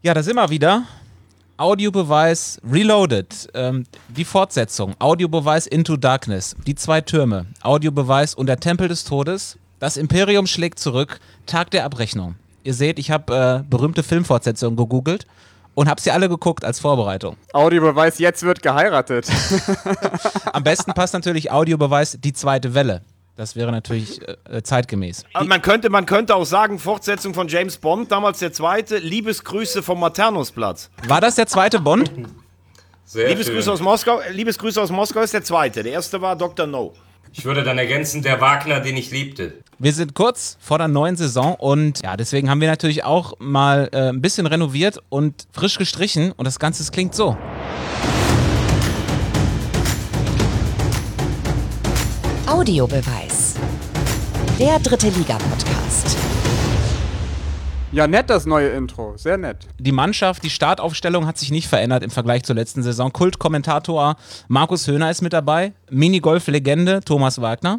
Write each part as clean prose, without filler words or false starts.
Ja, da sind wir wieder. Audiobeweis Reloaded, die Fortsetzung, Audiobeweis Into Darkness, die 2 Türme, Audiobeweis und der Tempel des Todes, das Imperium schlägt zurück, Tag der Abrechnung. Ihr seht, ich habe berühmte Filmfortsetzungen gegoogelt und habe sie alle geguckt als Vorbereitung. Audiobeweis, jetzt wird geheiratet. Am besten passt natürlich Audiobeweis die 2. Welle. Das wäre natürlich zeitgemäß. Aber man könnte auch sagen, Fortsetzung von James Bond, damals der 2. Liebesgrüße vom Maternusplatz. War das der 2. Bond? Liebesgrüße aus Moskau ist der 2. Der erste war Dr. No. Ich würde dann ergänzen, der Wagner, den ich liebte. Wir sind kurz vor der neuen Saison und ja, deswegen haben wir natürlich auch mal ein bisschen renoviert und frisch gestrichen und das Ganze klingt so. Audiobeweis. Der dritte Liga-Podcast. Ja, nett das neue Intro, sehr nett. Die Mannschaft, die Startaufstellung hat sich nicht verändert im Vergleich zur letzten Saison. Kultkommentator Markus Höhner ist mit dabei, Minigolf-Legende Thomas Wagner.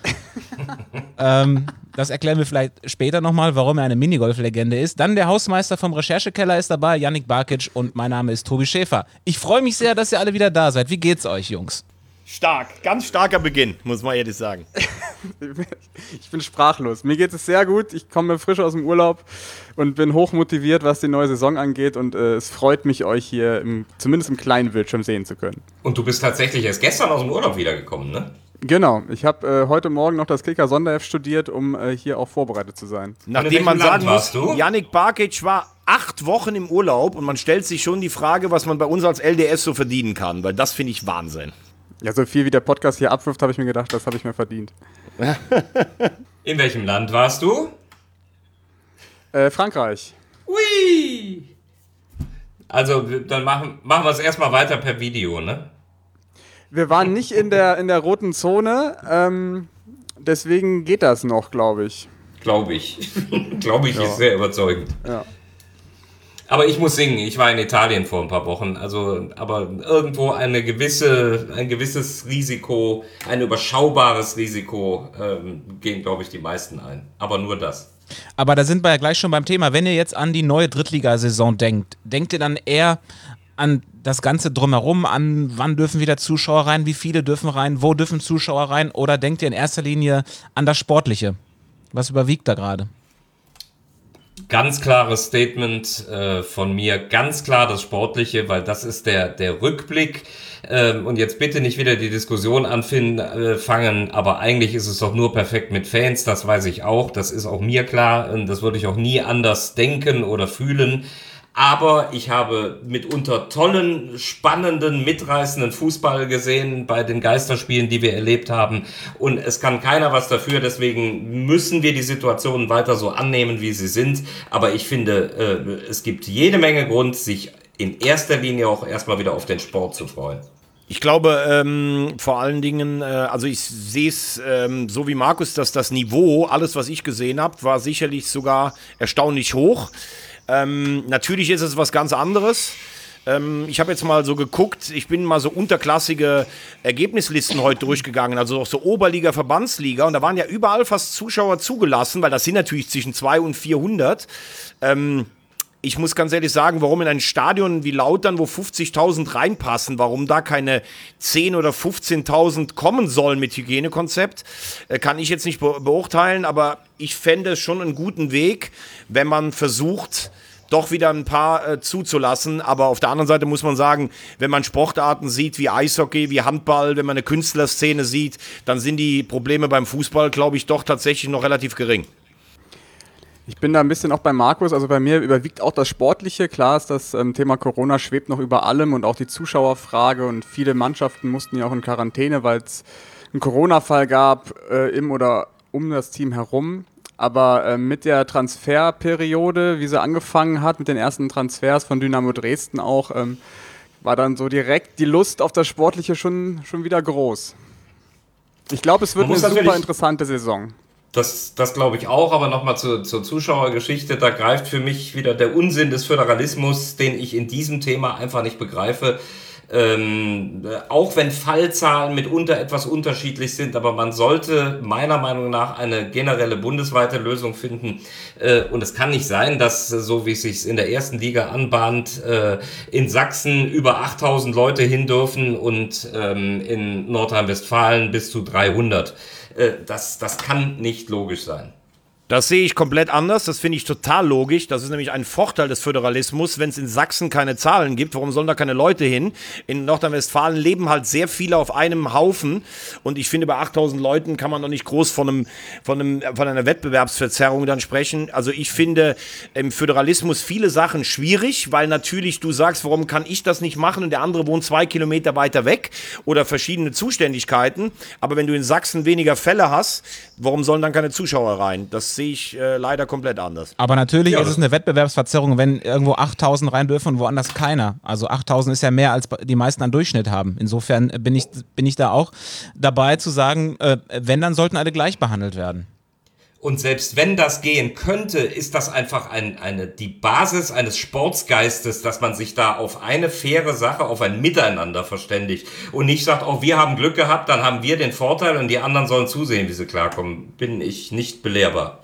Das erklären wir vielleicht später nochmal, warum er eine Minigolf-Legende ist. Dann der Hausmeister vom Recherchekeller ist dabei, Yannick Barkic, und mein Name ist Tobi Schäfer. Ich freue mich sehr, dass ihr alle wieder da seid. Wie geht's euch, Jungs? Stark, ganz starker Beginn, muss man ehrlich sagen. Ich bin sprachlos. Mir geht es sehr gut. Ich komme frisch aus dem Urlaub und bin hochmotiviert, was die neue Saison angeht. Und es freut mich, euch hier zumindest im kleinen Bildschirm sehen zu können. Und du bist tatsächlich erst gestern aus dem Urlaub wiedergekommen, ne? Genau. Ich habe heute Morgen noch das Kicker-Sonderheft studiert, um hier auch vorbereitet zu sein. Nachdem man sagen muss, Yannick Barkic war 8 Wochen im Urlaub und man stellt sich schon die Frage, was man bei uns als LDS so verdienen kann. Weil das finde ich Wahnsinn. Ja, so viel wie der Podcast hier abwirft, habe ich mir gedacht, das habe ich mir verdient. In welchem Land warst du? Frankreich. Ui! Also, dann machen wir es erstmal weiter per Video, ne? Wir waren nicht in der roten Zone, deswegen geht das noch, glaube ich. Glaube ich. Glaube ich, ja. Ist sehr überzeugend. Ja. Aber ich muss singen, ich war in Italien vor ein paar Wochen, aber irgendwo ein gewisses Risiko, ein überschaubares Risiko gehen, glaube ich, die meisten ein. Aber nur das. Aber da sind wir ja gleich schon beim Thema. Wenn ihr jetzt an die neue Drittligasaison denkt ihr dann eher an das Ganze drumherum, an wann dürfen wieder Zuschauer rein, wie viele dürfen rein, wo dürfen Zuschauer rein, oder denkt ihr in erster Linie an das Sportliche? Was überwiegt da gerade? Ganz klares Statement von mir, ganz klar das Sportliche, weil das ist der Rückblick. Und jetzt bitte nicht wieder die Diskussion anfangen, aber eigentlich ist es doch nur perfekt mit Fans, das weiß ich auch, das ist auch mir klar, und das würde ich auch nie anders denken oder fühlen. Aber ich habe mitunter tollen, spannenden, mitreißenden Fußball gesehen bei den Geisterspielen, die wir erlebt haben. Und es kann keiner was dafür, deswegen müssen wir die Situationen weiter so annehmen, wie sie sind. Aber ich finde, es gibt jede Menge Grund, sich in erster Linie auch erstmal wieder auf den Sport zu freuen. Ich glaube, vor allen Dingen, also ich sehe es so wie Markus, dass das Niveau, alles was ich gesehen habe, war sicherlich sogar erstaunlich hoch. Natürlich ist es was ganz anderes. Ich habe jetzt mal so geguckt, ich bin mal so unterklassige Ergebnislisten heute durchgegangen, also auch so Oberliga, Verbandsliga, und da waren ja überall fast Zuschauer zugelassen, weil das sind natürlich zwischen 200 und 400. Ich muss ganz ehrlich sagen, warum in ein Stadion wie Lautern, wo 50.000 reinpassen, warum da keine 10.000 oder 15.000 kommen sollen mit Hygienekonzept, kann ich jetzt nicht beurteilen, aber ich fände es schon einen guten Weg, wenn man versucht, doch wieder ein paar zuzulassen. Aber auf der anderen Seite muss man sagen, wenn man Sportarten sieht wie Eishockey, wie Handball, wenn man eine Künstlerszene sieht, dann sind die Probleme beim Fußball, glaube ich, doch tatsächlich noch relativ gering. Ich bin da ein bisschen auch bei Markus, also bei mir überwiegt auch das Sportliche. Klar ist das Thema Corona schwebt noch über allem und auch die Zuschauerfrage, und viele Mannschaften mussten ja auch in Quarantäne, weil es einen Corona-Fall gab im oder um das Team herum. Aber mit der Transferperiode, wie sie angefangen hat, mit den ersten Transfers von Dynamo Dresden auch, war dann so direkt die Lust auf das Sportliche schon wieder groß. Ich glaube, es wird eine super interessante Saison. Das glaube ich auch, aber nochmal zur Zuschauergeschichte, da greift für mich wieder der Unsinn des Föderalismus, den ich in diesem Thema einfach nicht begreife. Auch wenn Fallzahlen mitunter etwas unterschiedlich sind, aber man sollte meiner Meinung nach eine generelle bundesweite Lösung finden. Und es kann nicht sein, dass, so wie es sich in der ersten Liga anbahnt, in Sachsen über 8000 Leute hin dürfen und in Nordrhein-Westfalen bis zu 300. Das kann nicht logisch sein. Das sehe ich komplett anders, das finde ich total logisch. Das ist nämlich ein Vorteil des Föderalismus, wenn es in Sachsen keine Zahlen gibt. Warum sollen da keine Leute hin? In Nordrhein-Westfalen leben halt sehr viele auf einem Haufen und ich finde, bei 8000 Leuten kann man noch nicht groß von einer Wettbewerbsverzerrung dann sprechen. Also ich finde im Föderalismus viele Sachen schwierig, weil natürlich du sagst, warum kann ich das nicht machen und der andere wohnt 2 Kilometer weiter weg oder verschiedene Zuständigkeiten. Aber wenn du in Sachsen weniger Fälle hast, warum sollen dann keine Zuschauer rein? Das sehe ich leider komplett anders. Aber natürlich ist es eine Wettbewerbsverzerrung, wenn irgendwo 8000 rein dürfen und woanders keiner. Also 8000 ist ja mehr, als die meisten an Durchschnitt haben. Insofern bin ich da auch dabei zu sagen, wenn, dann sollten alle gleich behandelt werden. Und selbst wenn das gehen könnte, ist das einfach die Basis eines Sportsgeistes, dass man sich da auf eine faire Sache, auf ein Miteinander verständigt und nicht sagt, oh, wir haben Glück gehabt, dann haben wir den Vorteil und die anderen sollen zusehen, wie sie klarkommen. Bin ich nicht belehrbar.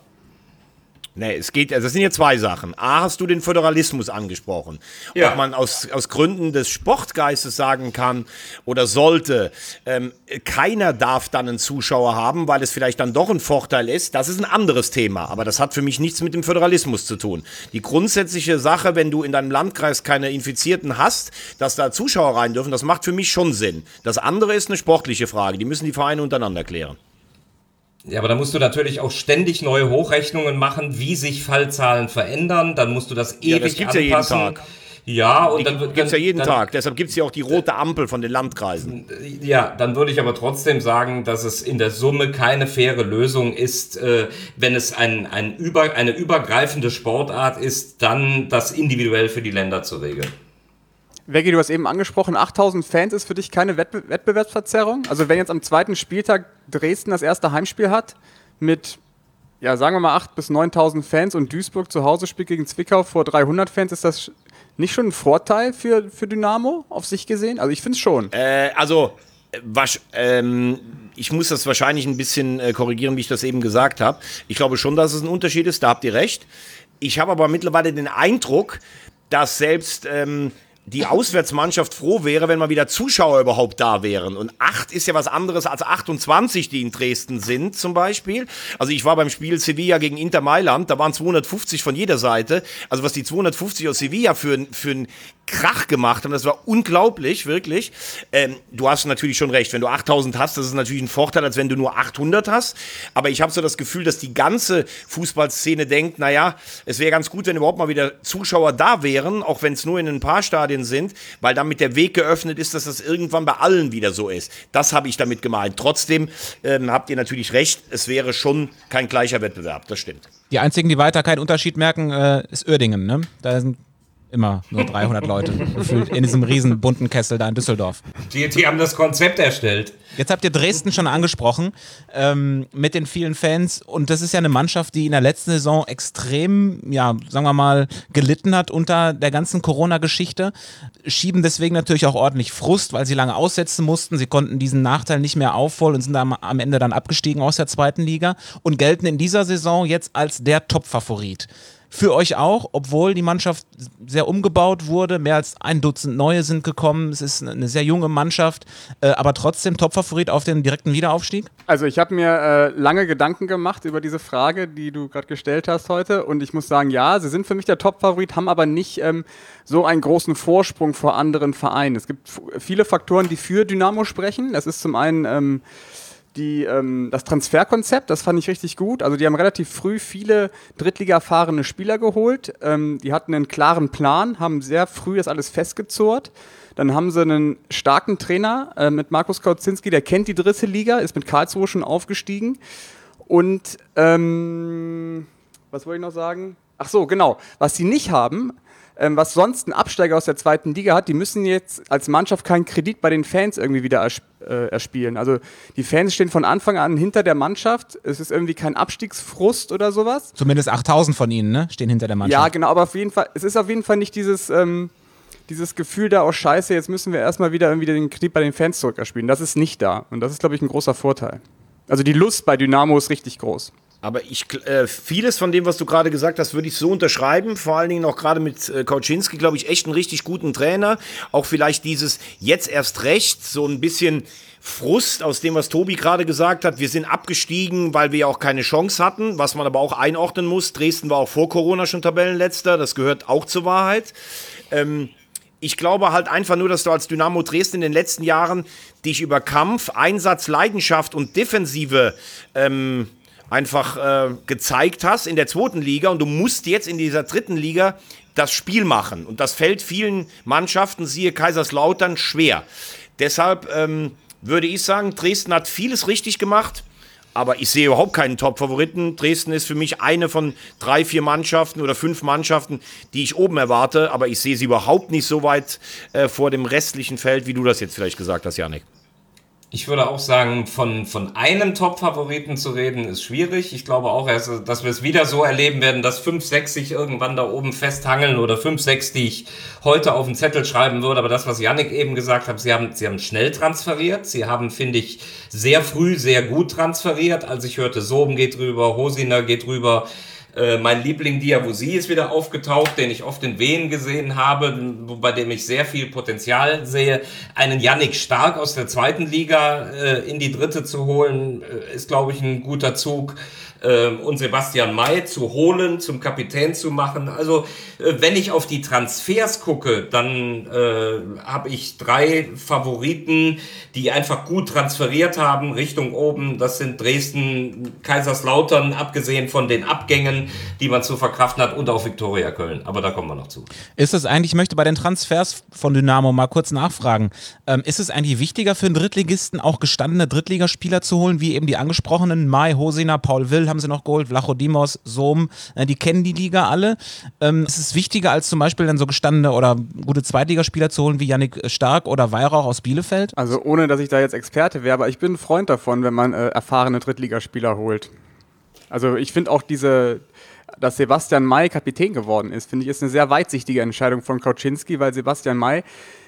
Nee, es geht, also das sind hier zwei Sachen. A, hast du den Föderalismus angesprochen. Ja. Ob man aus Gründen des Sportgeistes sagen kann oder sollte, keiner darf dann einen Zuschauer haben, weil es vielleicht dann doch ein Vorteil ist, das ist ein anderes Thema. Aber das hat für mich nichts mit dem Föderalismus zu tun. Die grundsätzliche Sache, wenn du in deinem Landkreis keine Infizierten hast, dass da Zuschauer rein dürfen, das macht für mich schon Sinn. Das andere ist eine sportliche Frage, die müssen die Vereine untereinander klären. Ja, aber da musst du natürlich auch ständig neue Hochrechnungen machen, wie sich Fallzahlen verändern. Dann musst du das ewig das gibt's anpassen. Ja jeden Tag. Ja, und dann gibt es ja jeden Tag. Deshalb gibt es ja auch die rote Ampel von den Landkreisen. Ja, dann würde ich aber trotzdem sagen, dass es in der Summe keine faire Lösung ist, wenn es eine übergreifende Sportart ist, dann das individuell für die Länder zu regeln. Veggie, du hast eben angesprochen, 8000 Fans ist für dich keine Wettbewerbsverzerrung? Also wenn jetzt am zweiten Spieltag Dresden das erste Heimspiel hat mit, ja, sagen wir mal 8.000 bis 9.000 Fans und Duisburg zu Hause spielt gegen Zwickau vor 300 Fans, ist das nicht schon ein Vorteil für Dynamo auf sich gesehen? Also ich finde es schon. Ich muss das wahrscheinlich ein bisschen korrigieren, wie ich das eben gesagt habe. Ich glaube schon, dass es ein Unterschied ist, da habt ihr recht. Ich habe aber mittlerweile den Eindruck, dass selbst die Auswärtsmannschaft froh wäre, wenn mal wieder Zuschauer überhaupt da wären. Und 8 ist ja was anderes als 28, die in Dresden sind zum Beispiel. Also ich war beim Spiel Sevilla gegen Inter Mailand, da waren 250 von jeder Seite. Also was die 250 aus Sevilla für einen Krach gemacht haben, das war unglaublich, wirklich. Du hast natürlich schon recht, wenn du 8000 hast, das ist natürlich ein Vorteil, als wenn du nur 800 hast. Aber ich habe so das Gefühl, dass die ganze Fußballszene denkt, naja, es wäre ganz gut, wenn überhaupt mal wieder Zuschauer da wären, auch wenn es nur in ein paar Stadien sind, weil damit der Weg geöffnet ist, dass das irgendwann bei allen wieder so ist. Das habe ich damit gemeint. Trotzdem habt ihr natürlich recht, es wäre schon kein gleicher Wettbewerb, das stimmt. Die einzigen, die weiter keinen Unterschied merken, ist Uerdingen, ne? Da sind immer nur 300 Leute gefühlt in diesem riesen bunten Kessel da in Düsseldorf. Die haben das Konzept erstellt. Jetzt habt ihr Dresden schon angesprochen mit den vielen Fans und das ist ja eine Mannschaft, die in der letzten Saison extrem, ja, sagen wir mal, gelitten hat unter der ganzen Corona-Geschichte, schieben deswegen natürlich auch ordentlich Frust, weil sie lange aussetzen mussten, sie konnten diesen Nachteil nicht mehr aufholen und sind am Ende dann abgestiegen aus der zweiten Liga und gelten in dieser Saison jetzt als der Top-Favorit. Für euch auch, obwohl die Mannschaft sehr umgebaut wurde, mehr als 1 Dutzend neue sind gekommen, es ist eine sehr junge Mannschaft, aber trotzdem Top-Favorit auf den direkten Wiederaufstieg? Also ich habe mir lange Gedanken gemacht über diese Frage, die du gerade gestellt hast heute und ich muss sagen, ja, sie sind für mich der Top-Favorit, haben aber nicht so einen großen Vorsprung vor anderen Vereinen. Es gibt viele Faktoren, die für Dynamo sprechen. Das ist zum einen das Transferkonzept, das fand ich richtig gut. Also die haben relativ früh viele Drittliga-erfahrene Spieler geholt. Die hatten einen klaren Plan, haben sehr früh das alles festgezurrt. Dann haben sie einen starken Trainer mit Markus Kautzinski, der kennt die dritte Liga, ist mit Karlsruhe schon aufgestiegen. Und was wollte ich noch sagen? Ach so, genau. Was sie nicht haben, was sonst ein Absteiger aus der zweiten Liga hat, die müssen jetzt als Mannschaft keinen Kredit bei den Fans irgendwie wieder erspielen. Also die Fans stehen von Anfang an hinter der Mannschaft. Es ist irgendwie kein Abstiegsfrust oder sowas. Zumindest 8000 von ihnen, ne? Stehen hinter der Mannschaft. Ja, genau, aber auf jeden Fall, es ist auf jeden Fall nicht dieses dieses Gefühl da, oh Scheiße, jetzt müssen wir erstmal wieder irgendwie den Krieg bei den Fans zurückerspielen. Das ist nicht da. Und das ist, glaube ich, ein großer Vorteil. Also die Lust bei Dynamo ist richtig groß. Aber vieles von dem, was du gerade gesagt hast, würde ich so unterschreiben. Vor allen Dingen auch gerade mit Kauczynski, glaube ich, echt einen richtig guten Trainer. Auch vielleicht dieses jetzt erst recht, so ein bisschen Frust aus dem, was Tobi gerade gesagt hat. Wir sind abgestiegen, weil wir ja auch keine Chance hatten, was man aber auch einordnen muss. Dresden war auch vor Corona schon Tabellenletzter, das gehört auch zur Wahrheit. Ich glaube halt einfach nur, dass du als Dynamo Dresden in den letzten Jahren dich über Kampf, Einsatz, Leidenschaft und Defensive einfach gezeigt hast in der 2. Liga und du musst jetzt in dieser 3. Liga das Spiel machen. Und das fällt vielen Mannschaften, siehe Kaiserslautern, schwer. Deshalb würde ich sagen, Dresden hat vieles richtig gemacht, aber ich sehe überhaupt keinen Top-Favoriten. Dresden ist für mich eine von 3, 4 Mannschaften oder 5 Mannschaften, die ich oben erwarte, aber ich sehe sie überhaupt nicht so weit vor dem restlichen Feld, wie du das jetzt vielleicht gesagt hast, Yannick. Ich würde auch sagen, von einem Top-Favoriten zu reden, ist schwierig. Ich glaube auch, dass wir es wieder so erleben werden, dass 5, 6 sich irgendwann da oben festhangeln oder 5, 6, die ich heute auf den Zettel schreiben würde. Aber das, was Yannick eben gesagt hat, sie haben schnell transferiert. Sie haben, finde ich, sehr früh sehr gut transferiert. Als ich hörte, Soben geht rüber, Hosiner geht rüber. Mein Liebling Diawusi ist wieder aufgetaucht, den ich oft in Wien gesehen habe, bei dem ich sehr viel Potenzial sehe. Einen Yannick Stark aus der 2. Liga in die 3. zu holen, ist, glaube ich, ein guter Zug. Und Sebastian May zu holen, zum Kapitän zu machen. Also wenn ich auf die Transfers gucke, dann habe ich 3 Favoriten, die einfach gut transferiert haben Richtung oben. Das sind Dresden, Kaiserslautern, abgesehen von den Abgängen, die man zu verkraften hat, und auch Viktoria Köln. Aber da kommen wir noch zu. Ist es eigentlich, ich möchte bei den Transfers von Dynamo mal kurz nachfragen, ist es eigentlich wichtiger für einen Drittligisten, auch gestandene Drittligaspieler zu holen, wie eben die angesprochenen May, Hosiner, Paul Will haben sie noch geholt, Vlachodimos, Sohm, die kennen die Liga alle. Ist es wichtiger, als zum Beispiel dann so gestandene oder gute Zweitligaspieler zu holen wie Yannick Stark oder Weihrauch aus Bielefeld? Also ohne, dass ich da jetzt Experte wäre, aber ich bin ein Freund davon, wenn man erfahrene Drittligaspieler holt. Also ich finde auch dass Sebastian May Kapitän geworden ist, finde ich, ist eine sehr weitsichtige Entscheidung von Kauczynski, weil Sebastian May,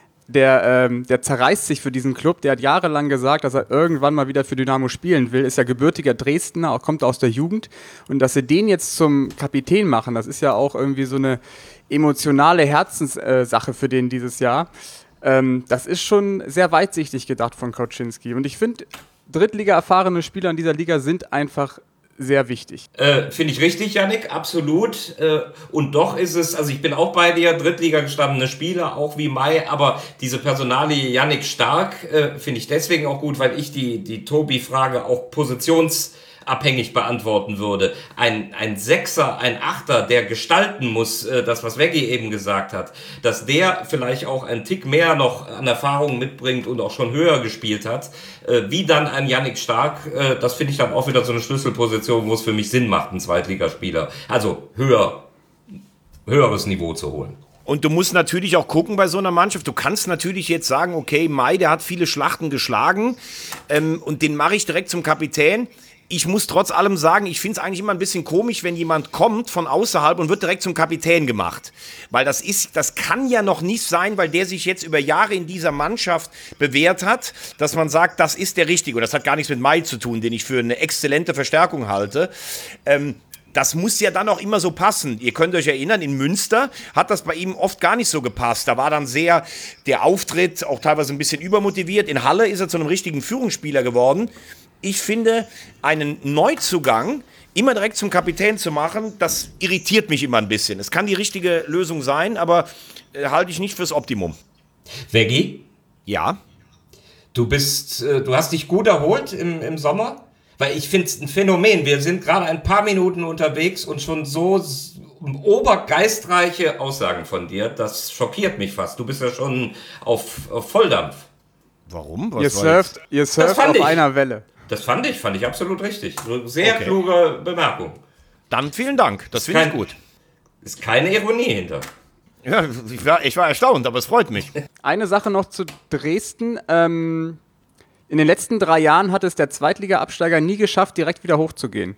der zerreißt sich für diesen Club, der hat jahrelang gesagt, dass er irgendwann mal wieder für Dynamo spielen will, ist ja gebürtiger Dresdner, auch kommt aus der Jugend, und dass sie den jetzt zum Kapitän machen, das ist ja auch irgendwie so eine emotionale Herzenssache für den dieses Jahr. Das ist schon sehr weitsichtig gedacht von Kauczynski, und ich finde, Drittliga-erfahrene Spieler in dieser Liga sind einfach sehr wichtig. Finde ich richtig, Yannick, absolut. Und doch ist es, also ich bin auch bei dir, Drittliga gestandene Spieler, auch wie May, aber diese Personalie Yannick Stark finde ich deswegen auch gut, weil ich die Tobi-Frage auch positionsabhängig beantworten würde. Ein Sechser, ein Achter, der gestalten muss, das, was Veggie eben gesagt hat, dass der vielleicht auch einen Tick mehr noch an Erfahrung mitbringt und auch schon höher gespielt hat, wie dann ein Yannick Stark, das finde ich dann auch wieder so eine Schlüsselposition, wo es für mich Sinn macht, einen Zweitligaspieler, also höheres Niveau zu holen. Und du musst natürlich auch gucken bei so einer Mannschaft, du kannst natürlich jetzt sagen, okay, May, der hat viele Schlachten geschlagen und den mache ich direkt zum Kapitän. Ich muss trotz allem sagen, ich finde es eigentlich immer ein bisschen komisch, wenn jemand kommt von außerhalb und wird direkt zum Kapitän gemacht. Weil das kann ja noch nicht sein, weil der sich jetzt über Jahre in dieser Mannschaft bewährt hat, dass man sagt, das ist der Richtige. Und das hat gar nichts mit May zu tun, den ich für eine exzellente Verstärkung halte. Das muss ja dann auch immer so passen. Ihr könnt euch erinnern, in Münster hat das bei ihm oft gar nicht so gepasst. Da war dann sehr der Auftritt auch teilweise ein bisschen übermotiviert. In Halle ist er zu einem richtigen Führungsspieler geworden. Ich finde, einen Neuzugang immer direkt zum Kapitän zu machen, das irritiert mich immer ein bisschen. Es kann die richtige Lösung sein, aber halte ich nicht fürs Optimum. Veggie? Ja? Du hast dich gut erholt im Sommer? Weil ich finde es ein Phänomen. Wir sind gerade ein paar Minuten unterwegs und schon so obergeistreiche Aussagen von dir. Das schockiert mich fast. Du bist ja schon auf Volldampf. Warum? Ihr surft auf einer Welle. Das fand ich absolut richtig. Sehr kluge Bemerkung. Dann vielen Dank, das finde ich gut. Ist keine Ironie hinter. Ja, ich war erstaunt, aber es freut mich. Eine Sache noch zu Dresden. In den letzten 3 Jahren hat es der Zweitliga-Absteiger nie geschafft, direkt wieder hochzugehen.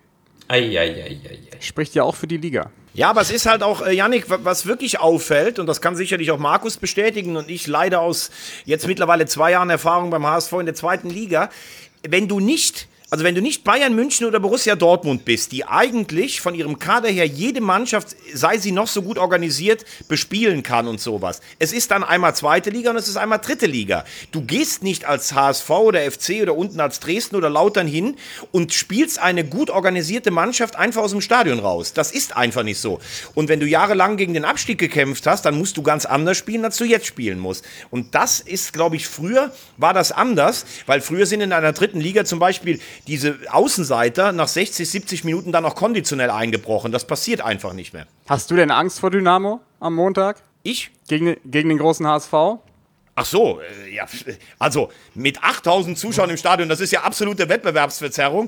Spricht ja auch für die Liga. Ja, aber es ist halt auch, Yannick, was wirklich auffällt, und das kann sicherlich auch Markus bestätigen und ich leider aus jetzt mittlerweile 2 Jahren Erfahrung beim HSV in der 2. Liga, wenn du nicht Bayern München oder Borussia Dortmund bist, die eigentlich von ihrem Kader her jede Mannschaft, sei sie noch so gut organisiert, bespielen kann und sowas. Es ist dann einmal 2. Liga und es ist einmal 3. Liga. Du gehst nicht als HSV oder FC oder unten als Dresden oder Lautern hin und spielst eine gut organisierte Mannschaft einfach aus dem Stadion raus. Das ist einfach nicht so. Und wenn du jahrelang gegen den Abstieg gekämpft hast, dann musst du ganz anders spielen, als du jetzt spielen musst. Und das ist, glaube ich, früher war das anders, weil früher sind in einer 3. Liga zum Beispiel diese Außenseiter nach 60, 70 Minuten dann auch konditionell eingebrochen. Das passiert einfach nicht mehr. Hast du denn Angst vor Dynamo am Montag? Ich? Gegen den großen HSV? Ach so, ja, also mit 8000 Zuschauern im Stadion, das ist ja absolute Wettbewerbsverzerrung.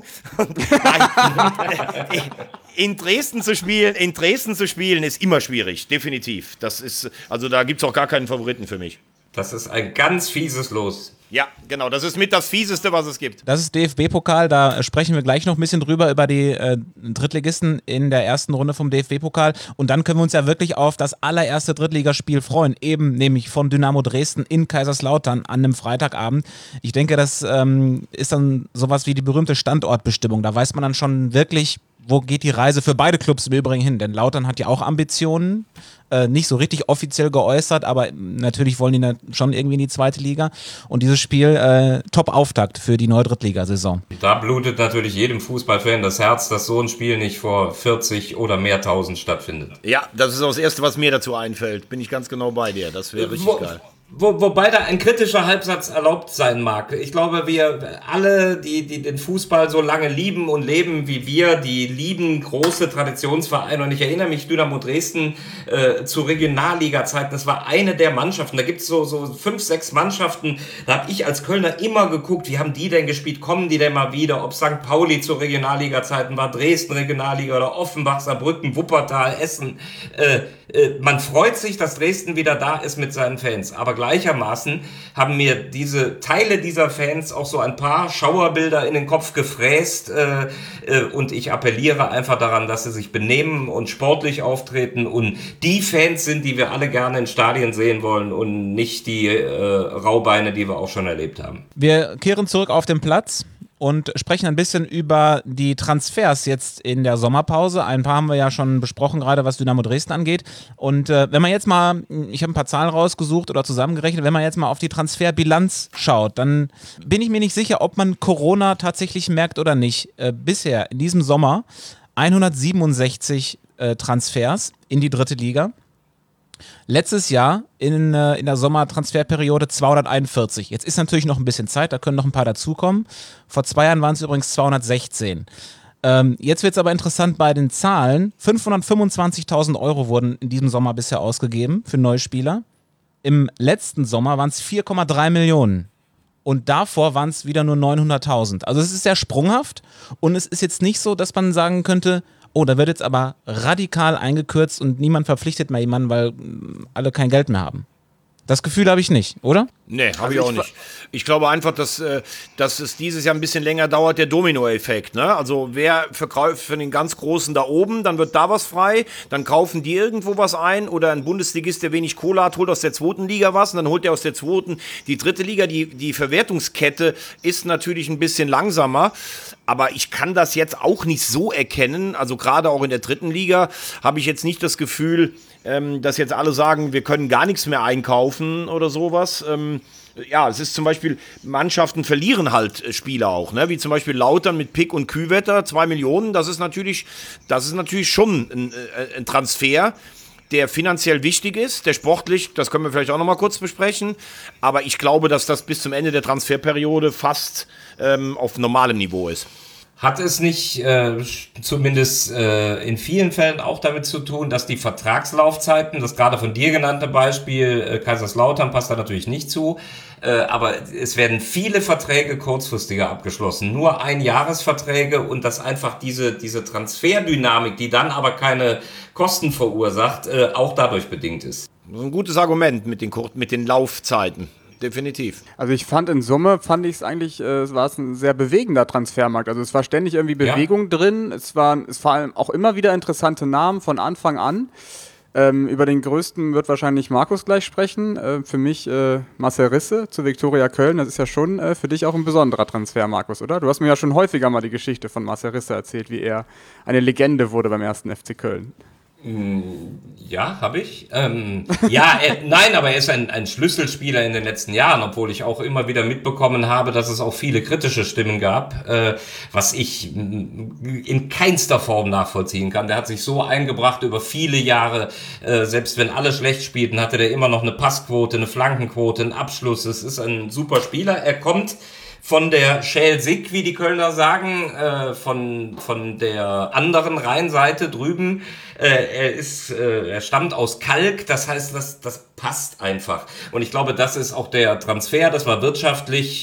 Nein, in Dresden zu spielen ist immer schwierig, definitiv. Das ist, also da gibt es auch gar keinen Favoriten für mich. Das ist ein ganz fieses Los. Ja, genau, das ist mit das Fieseste, was es gibt. Das ist DFB-Pokal, da sprechen wir gleich noch ein bisschen drüber, über die Drittligisten in der ersten Runde vom DFB-Pokal. Und dann können wir uns ja wirklich auf das allererste Drittligaspiel freuen, eben nämlich von Dynamo Dresden in Kaiserslautern an einem Freitagabend. Ich denke, das ist dann sowas wie die berühmte Standortbestimmung. Da weiß man dann schon wirklich, wo geht die Reise für beide Clubs im Übrigen hin? Denn Lautern hat ja auch Ambitionen, nicht so richtig offiziell geäußert, aber natürlich wollen die schon irgendwie in die 2. Liga. Und dieses Spiel, Top-Auftakt für die neue Drittligasaison. Da blutet natürlich jedem Fußballfan das Herz, dass so ein Spiel nicht vor 40 oder mehr Tausend stattfindet. Ja, das ist auch das Erste, was mir dazu einfällt. Bin ich ganz genau bei dir. Das wäre richtig geil. Wobei da ein kritischer Halbsatz erlaubt sein mag. Ich glaube, wir alle, die den Fußball so lange lieben und leben wie wir, die lieben große Traditionsvereine. Und ich erinnere mich, Dynamo Dresden zu Regionalliga-Zeiten, das war eine der Mannschaften. Da gibt es so 5, 6 Mannschaften. Da habe ich als Kölner immer geguckt, wie haben die denn gespielt? Kommen die denn mal wieder? Ob St. Pauli zu Regionalliga-Zeiten war, Dresden Regionalliga oder Offenbach, Saarbrücken, Wuppertal, Essen. Man freut sich, dass Dresden wieder da ist mit seinen Fans. Aber gleichermaßen haben mir diese Teile dieser Fans auch so ein paar Schauerbilder in den Kopf gefräst. Und ich appelliere einfach daran, dass sie sich benehmen und sportlich auftreten und die Fans sind, die wir alle gerne in Stadien sehen wollen und nicht die Raubeine, die wir auch schon erlebt haben. Wir kehren zurück auf den Platz und sprechen ein bisschen über die Transfers jetzt in der Sommerpause. Ein paar haben wir ja schon besprochen, gerade was Dynamo Dresden angeht. Und wenn man jetzt mal, ich habe ein paar Zahlen rausgesucht oder zusammengerechnet, wenn man jetzt mal auf die Transferbilanz schaut, dann bin ich mir nicht sicher, ob man Corona tatsächlich merkt oder nicht. Bisher in diesem Sommer 167 Transfers in die 3. Liga. Letztes Jahr in der Sommertransferperiode 241. Jetzt ist natürlich noch ein bisschen Zeit, da können noch ein paar dazukommen. Vor 2 Jahren waren es übrigens 216. Jetzt wird es aber interessant bei den Zahlen. 525.000 Euro wurden in diesem Sommer bisher ausgegeben für neue Spieler. Im letzten Sommer waren es 4,3 Millionen. Und davor waren es wieder nur 900.000. Also es ist sehr sprunghaft und es ist jetzt nicht so, dass man sagen könnte, oh, da wird jetzt aber radikal eingekürzt und niemand verpflichtet mehr jemanden, weil alle kein Geld mehr haben. Das Gefühl habe ich nicht, oder? Nee, habe ich auch nicht. Ich glaube einfach, dass es dieses Jahr ein bisschen länger dauert, der Domino-Effekt. Ne? Also wer verkauft für den ganz Großen da oben, dann wird da was frei, dann kaufen die irgendwo was ein oder ein Bundesligist, der wenig Kohle hat, holt aus der 2. Liga was und dann holt er aus der 2. die 3. Liga. Die Verwertungskette ist natürlich ein bisschen langsamer, aber ich kann das jetzt auch nicht so erkennen. Also gerade auch in der 3. Liga habe ich jetzt nicht das Gefühl, dass jetzt alle sagen, wir können gar nichts mehr einkaufen oder sowas. Ja, es ist zum Beispiel, Mannschaften verlieren halt Spieler auch, ne? Wie zum Beispiel Lautern mit Pick und Kühwetter, 2 Millionen, das ist natürlich schon ein Transfer, der finanziell wichtig ist, der sportlich, das können wir vielleicht auch nochmal kurz besprechen, aber ich glaube, dass das bis zum Ende der Transferperiode fast auf normalem Niveau ist. Hat es nicht zumindest in vielen Fällen auch damit zu tun, dass die Vertragslaufzeiten, das gerade von dir genannte Beispiel Kaiserslautern passt da natürlich nicht zu, aber es werden viele Verträge kurzfristiger abgeschlossen, nur Einjahresverträge und dass einfach diese Transferdynamik, die dann aber keine Kosten verursacht, auch dadurch bedingt ist. Das ist ein gutes Argument mit den Laufzeiten. definitiv. Also ich fand in Summe, war es ein sehr bewegender Transfermarkt. Also es war ständig irgendwie Bewegung drin. Es waren vor allem auch immer wieder interessante Namen von Anfang an. Über den größten wird wahrscheinlich Markus gleich sprechen. Für mich Marcel Risse zu Viktoria Köln. Das ist ja schon für dich auch ein besonderer Transfer, Markus, oder? Du hast mir ja schon häufiger mal die Geschichte von Marcel Risse erzählt, wie er eine Legende wurde beim 1. FC Köln. Ja, habe ich. Nein, aber er ist ein Schlüsselspieler in den letzten Jahren, obwohl ich auch immer wieder mitbekommen habe, dass es auch viele kritische Stimmen gab, was ich in keinster Form nachvollziehen kann. Der hat sich so eingebracht über viele Jahre, selbst wenn alle schlecht spielten, hatte der immer noch eine Passquote, eine Flankenquote, einen Abschluss. Es ist ein super Spieler. Er kommt von der Schelsig, wie die Kölner sagen, von der anderen Rheinseite drüben. Er stammt aus Kalk, das heißt, das passt einfach. Und ich glaube, das ist auch der Transfer, das war wirtschaftlich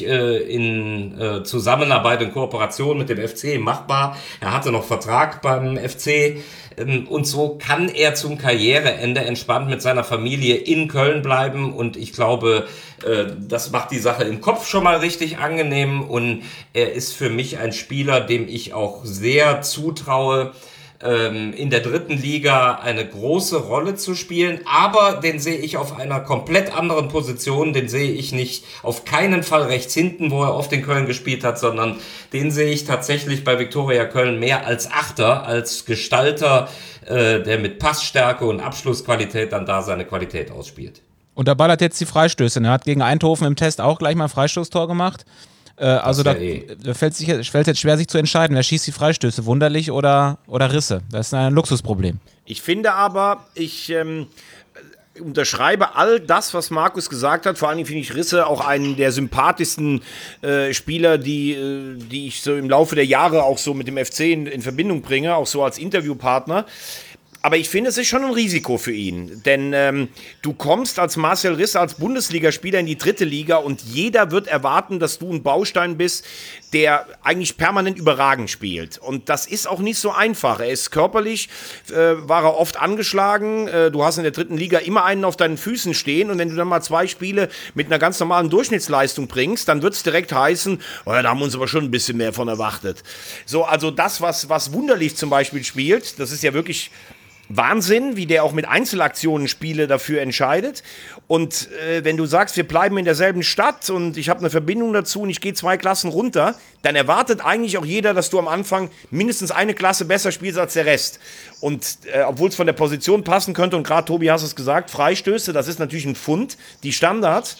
in Zusammenarbeit und Kooperation mit dem FC machbar. Er hatte noch Vertrag beim FC. Und so kann er zum Karriereende entspannt mit seiner Familie in Köln bleiben. Und ich glaube, das macht die Sache im Kopf schon mal richtig angenehm. Und er ist für mich ein Spieler, dem ich auch sehr zutraue, in der 3. Liga eine große Rolle zu spielen, aber den sehe ich auf einer komplett anderen Position, den sehe ich nicht auf keinen Fall rechts hinten, wo er oft in Köln gespielt hat, sondern den sehe ich tatsächlich bei Viktoria Köln mehr als Achter, als Gestalter, der mit Passstärke und Abschlussqualität dann da seine Qualität ausspielt. Und er ballert jetzt die Freistöße. Er hat gegen Eindhoven im Test auch gleich mal ein Freistoßtor gemacht. Also da fällt es jetzt schwer, sich zu entscheiden, wer schießt die Freistöße, Wunderlich oder Risse. Das ist ein Luxusproblem. Ich finde aber, ich unterschreibe all das, was Markus gesagt hat. Vor allen Dingen finde ich Risse auch einen der sympathischsten Spieler, die ich so im Laufe der Jahre auch so mit dem FC in Verbindung bringe, auch so als Interviewpartner. Aber ich finde, es ist schon ein Risiko für ihn, denn du kommst als Marcel Risse, als Bundesligaspieler in die 3. Liga und jeder wird erwarten, dass du ein Baustein bist, der eigentlich permanent überragend spielt. Und das ist auch nicht so einfach. Er ist körperlich, war er oft angeschlagen. Du hast in der 3. Liga immer einen auf deinen Füßen stehen und wenn du dann mal 2 Spiele mit einer ganz normalen Durchschnittsleistung bringst, dann wird es direkt heißen, oh ja, da haben wir uns aber schon ein bisschen mehr von erwartet. So, also das, was Wunderlich zum Beispiel spielt, das ist ja wirklich Wahnsinn, wie der auch mit Einzelaktionen Spiele dafür entscheidet. Und wenn du sagst, wir bleiben in derselben Stadt und ich habe eine Verbindung dazu und ich gehe 2 Klassen runter, dann erwartet eigentlich auch jeder, dass du am Anfang mindestens eine Klasse besser spielst als der Rest. Und obwohl es von der Position passen könnte, und gerade Tobi hast es gesagt, Freistöße, das ist natürlich ein Pfund, die Standards.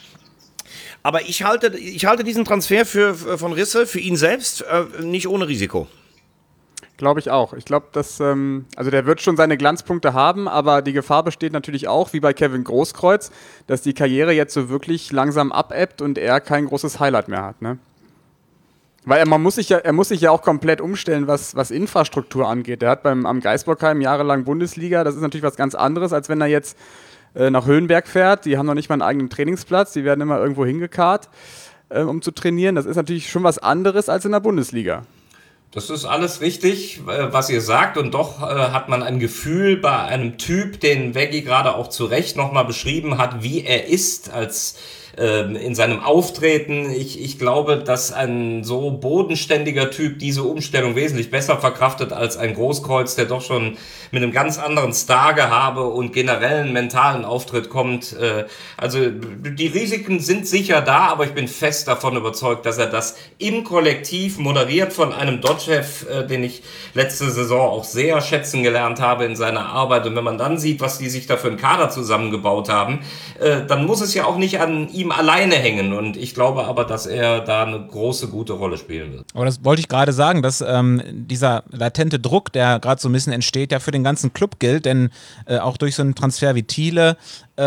Aber ich halte diesen Transfer von Risse, für ihn selbst, nicht ohne Risiko. Glaube ich auch. Ich glaube, dass also der wird schon seine Glanzpunkte haben, aber die Gefahr besteht natürlich auch, wie bei Kevin Großkreuz, dass die Karriere jetzt so wirklich langsam abebbt und er kein großes Highlight mehr hat, ne? Weil er muss sich ja auch komplett umstellen, was Infrastruktur angeht. Er hat am Geisbockheim jahrelang Bundesliga, das ist natürlich was ganz anderes, als wenn er jetzt nach Höhenberg fährt. Die haben noch nicht mal einen eigenen Trainingsplatz, die werden immer irgendwo hingekarrt, um zu trainieren. Das ist natürlich schon was anderes als in der Bundesliga. Das ist alles richtig, was ihr sagt, und doch hat man ein Gefühl bei einem Typ, den Veggie gerade auch zu Recht nochmal beschrieben hat, wie er ist als in seinem Auftreten. Ich glaube, dass ein so bodenständiger Typ diese Umstellung wesentlich besser verkraftet als ein Großkreuz, der doch schon mit einem ganz anderen Stargehabe und generellen mentalen Auftritt kommt. Also die Risiken sind sicher da, aber ich bin fest davon überzeugt, dass er das im Kollektiv moderiert von einem Dotchev, den ich letzte Saison auch sehr schätzen gelernt habe in seiner Arbeit. Und wenn man dann sieht, was die sich da für einen Kader zusammengebaut haben, dann muss es ja auch nicht an ihm alleine hängen, und ich glaube aber, dass er da eine große, gute Rolle spielen wird. Aber das wollte ich gerade sagen, dass dieser latente Druck, der gerade so ein bisschen entsteht, ja für den ganzen Club gilt, denn auch durch so einen Transfer wie Thiele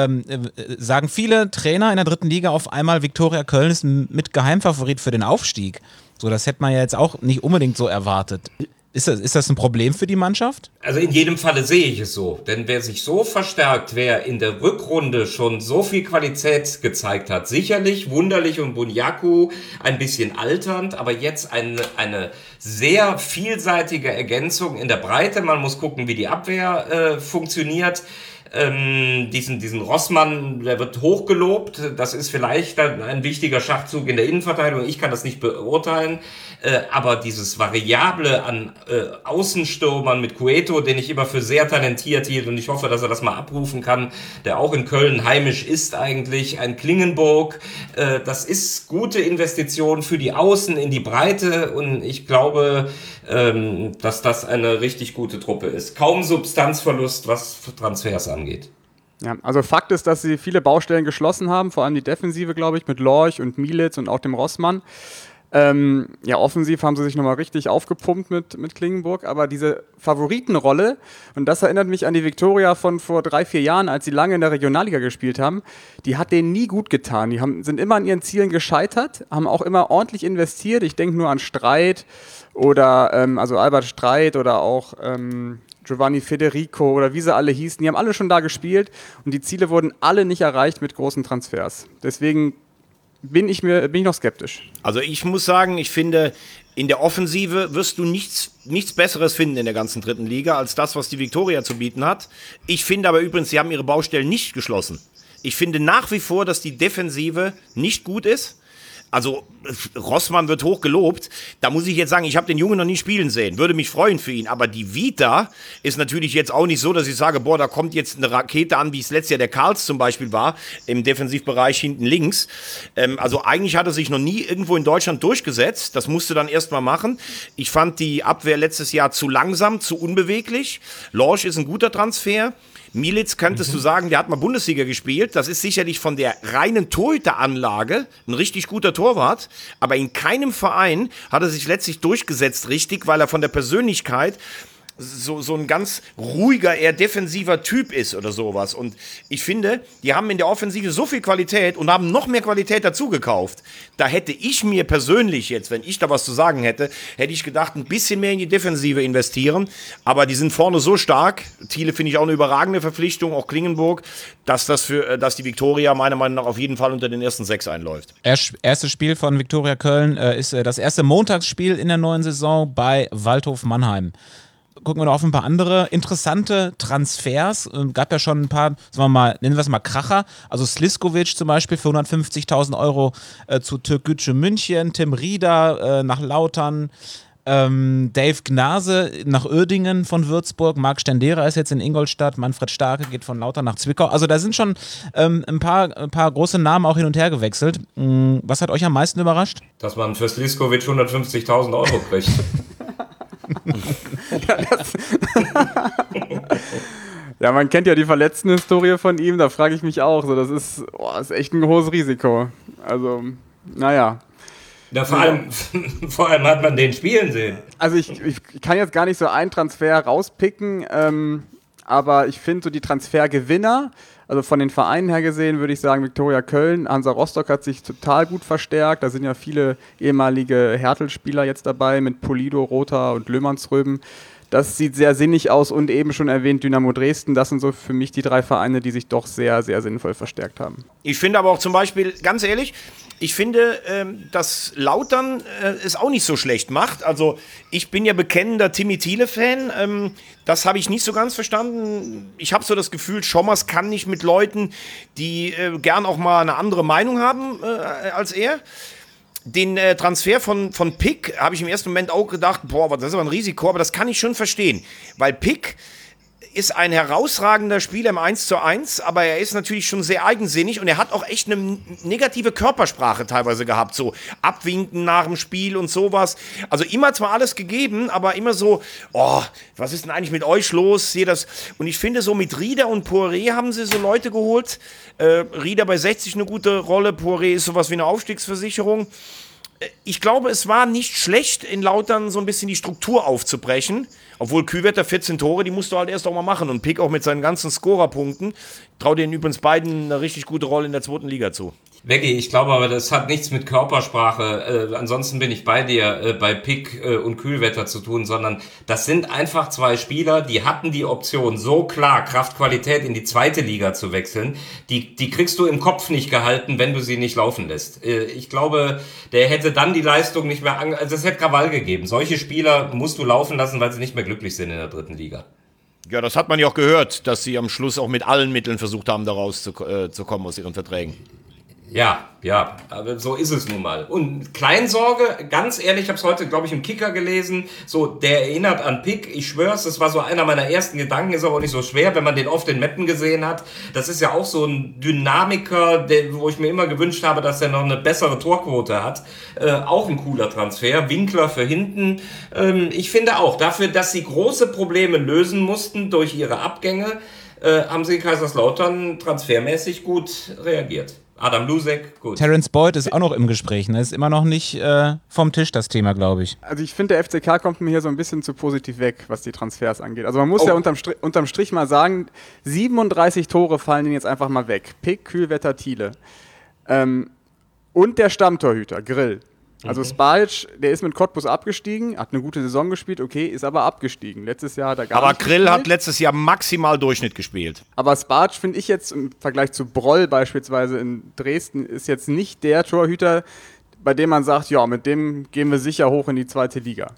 sagen viele Trainer in der 3. Liga auf einmal, Viktoria Köln ist mit Geheimfavorit für den Aufstieg. So, das hätte man ja jetzt auch nicht unbedingt so erwartet. Ist das ein Problem für die Mannschaft? Also in jedem Falle sehe ich es so. Denn wer sich so verstärkt, wer in der Rückrunde schon so viel Qualität gezeigt hat, sicherlich Wunderlich und Bunyaku ein bisschen alternd, aber jetzt eine sehr vielseitige Ergänzung in der Breite. Man muss gucken, wie die Abwehr funktioniert. Diesen Rossmann, der wird hochgelobt. Das ist vielleicht dann ein wichtiger Schachzug in der Innenverteidigung. Ich kann das nicht beurteilen. Aber dieses Variable an Außenstürmern mit Cueto, den ich immer für sehr talentiert hielt und ich hoffe, dass er das mal abrufen kann, der auch in Köln heimisch ist eigentlich, ein Klingenburg, das ist gute Investition für die Außen in die Breite und ich glaube, dass das eine richtig gute Truppe ist. Kaum Substanzverlust, was Transfers angeht. Ja, also Fakt ist, dass sie viele Baustellen geschlossen haben, vor allem die Defensive, glaube ich, mit Lorch und Mielitz und auch dem Rossmann. Offensiv haben sie sich nochmal richtig aufgepumpt mit Klingenburg, aber diese Favoritenrolle, und das erinnert mich an die Viktoria von vor 3-4 Jahren, als sie lange in der Regionalliga gespielt haben, die hat denen nie gut getan. Die sind immer an ihren Zielen gescheitert, haben auch immer ordentlich investiert. Ich denke nur an Streit oder Albert Streit oder auch Giovanni Federico oder wie sie alle hießen. Die haben alle schon da gespielt und die Ziele wurden alle nicht erreicht mit großen Transfers. Deswegen bin ich noch skeptisch. Also ich muss sagen, ich finde, in der Offensive wirst du nichts Besseres finden in der ganzen dritten Liga, als das, was die Viktoria zu bieten hat. Ich finde aber übrigens, sie haben ihre Baustellen nicht geschlossen. Ich finde nach wie vor, dass die Defensive nicht gut ist. Also Rossmann wird hoch gelobt. Da muss ich jetzt sagen, ich habe den Jungen noch nie spielen sehen. Würde mich freuen für ihn. Aber die Vita ist natürlich jetzt auch nicht so, dass ich sage, boah, da kommt jetzt eine Rakete an, wie es letztes Jahr der Karls zum Beispiel war, im Defensivbereich hinten links. Also eigentlich hat er sich noch nie irgendwo in Deutschland durchgesetzt. Das musste dann erstmal machen. Ich fand die Abwehr letztes Jahr zu langsam, zu unbeweglich. Lorch ist ein guter Transfer. Mielitz könntest du sagen, der hat mal Bundesliga gespielt. Das ist sicherlich von der reinen Torhüteranlage ein richtig guter Torwart. Aber in keinem Verein hat er sich letztlich durchgesetzt richtig, weil er von der Persönlichkeit so ein ganz ruhiger, eher defensiver Typ ist oder sowas. Und ich finde, die haben in der Offensive so viel Qualität und haben noch mehr Qualität dazu gekauft. Da hätte ich mir persönlich jetzt, wenn ich da was zu sagen hätte, hätte ich gedacht, ein bisschen mehr in die Defensive investieren. Aber die sind vorne so stark. Thiele finde ich auch eine überragende Verpflichtung, auch Klingenburg, dass die Viktoria meiner Meinung nach auf jeden Fall unter den ersten 6 einläuft. Erstes Spiel von Viktoria Köln ist das erste Montagsspiel in der neuen Saison bei Waldhof Mannheim. Gucken wir noch auf ein paar andere interessante Transfers. Gab ja schon ein paar, nennen wir es mal Kracher. Also Sliskovic zum Beispiel für 150.000 Euro zu Türkgücü München, Tim Rieder nach Lautern, Dave Gnase nach Uerdingen von Würzburg, Marc Stendera ist jetzt in Ingolstadt, Manfred Starke geht von Lautern nach Zwickau. Also da sind schon ein paar große Namen auch hin und her gewechselt. Was hat euch am meisten überrascht? Dass man für Sliskovic 150.000 Euro kriegt. Ja, man kennt ja die Verletzten-Historie von ihm, da frage ich mich auch. So, das ist echt ein hohes Risiko. Also, naja. Ja, vor allem hat man den spielen sehen. Also ich kann jetzt gar nicht so einen Transfer rauspicken, aber ich finde so die Transfergewinner, also von den Vereinen her gesehen, würde ich sagen, Viktoria Köln, Hansa Rostock hat sich total gut verstärkt. Da sind ja viele ehemalige Hertel-Spieler jetzt dabei mit Polido, Rother und Löhmannsröben. Das sieht sehr sinnig aus und eben schon erwähnt Dynamo Dresden. Das sind so für mich die 3 Vereine, die sich doch sehr, sehr sinnvoll verstärkt haben. Ich finde aber auch zum Beispiel, ganz ehrlich, ich finde, dass Lautern es auch nicht so schlecht macht. Also ich bin ja bekennender Timmy Thiele-Fan. Das habe ich nicht so ganz verstanden. Ich habe so das Gefühl, Schommers kann nicht mit Leuten, die gern auch mal eine andere Meinung haben als er. Den Transfer von Pick habe ich im ersten Moment auch gedacht, boah, das ist aber ein Risiko, aber das kann ich schon verstehen. Weil Pick ist ein herausragender Spieler im 1:1, aber er ist natürlich schon sehr eigensinnig und er hat auch echt eine negative Körpersprache teilweise gehabt, so Abwinken nach dem Spiel und sowas. Also immer zwar alles gegeben, aber immer so, oh, was ist denn eigentlich mit euch los? Und ich finde so mit Rieder und Poiré haben sie so Leute geholt. Rieder bei 60 eine gute Rolle, Poiré ist sowas wie eine Aufstiegsversicherung. Ich glaube, es war nicht schlecht, in Lautern so ein bisschen die Struktur aufzubrechen. Obwohl Kühwetter 14 Tore, die musst du halt erst auch mal machen. Und Pick auch mit seinen ganzen Scorerpunkten. Trau denen übrigens beiden eine richtig gute Rolle in der 2. Liga zu. Becky, ich glaube aber, das hat nichts mit Körpersprache, ansonsten bin ich bei dir, bei Pick und Kühlwetter zu tun, sondern das sind einfach 2 Spieler, die hatten die Option, so klar Kraft-Qualität in die 2. Liga zu wechseln, die kriegst du im Kopf nicht gehalten, wenn du sie nicht laufen lässt. Ich glaube, der hätte dann die Leistung nicht mehr, also es hätte Krawall gegeben. Solche Spieler musst du laufen lassen, weil sie nicht mehr glücklich sind in der 3. Liga. Ja, das hat man ja auch gehört, dass sie am Schluss auch mit allen Mitteln versucht haben, da rauszukommen aus ihren Verträgen. Ja, aber so ist es nun mal. Und Kleinsorge, ganz ehrlich, ich habe es heute, glaube ich, im Kicker gelesen, so, der erinnert an Pick, ich schwör's, das war so einer meiner ersten Gedanken, ist aber auch nicht so schwer, wenn man den oft in Meppen gesehen hat. Das ist ja auch so ein Dynamiker, wo ich mir immer gewünscht habe, dass er noch eine bessere Torquote hat. Auch ein cooler Transfer, Winkler für hinten. Ich finde auch, dafür, dass sie große Probleme lösen mussten durch ihre Abgänge, haben sie Kaiserslautern transfermäßig gut reagiert. Adam Lusek, gut. Terence Boyd ist auch noch im Gespräch, ne? Ist immer noch nicht vom Tisch, das Thema, glaube ich. Also ich finde, der FCK kommt mir hier so ein bisschen zu positiv weg, was die Transfers angeht. Also man muss ja unterm Strich mal sagen, 37 Tore fallen ihnen jetzt einfach mal weg. Pick, Kühlwetter, Thiele. Und der Stammtorhüter, Grill. Also Spalic, der ist mit Cottbus abgestiegen, hat eine gute Saison gespielt, okay, ist aber abgestiegen. Letztes Jahr hat er gar nicht Grill gespielt. hat letztes Jahr maximal Durchschnitt gespielt. Aber Spalic finde ich jetzt im Vergleich zu Broll beispielsweise in Dresden ist jetzt nicht der Torhüter, bei dem man sagt, ja, mit dem gehen wir sicher hoch in die 2. Liga.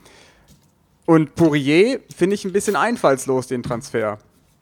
Und Pourier finde ich ein bisschen einfallslos, den Transfer.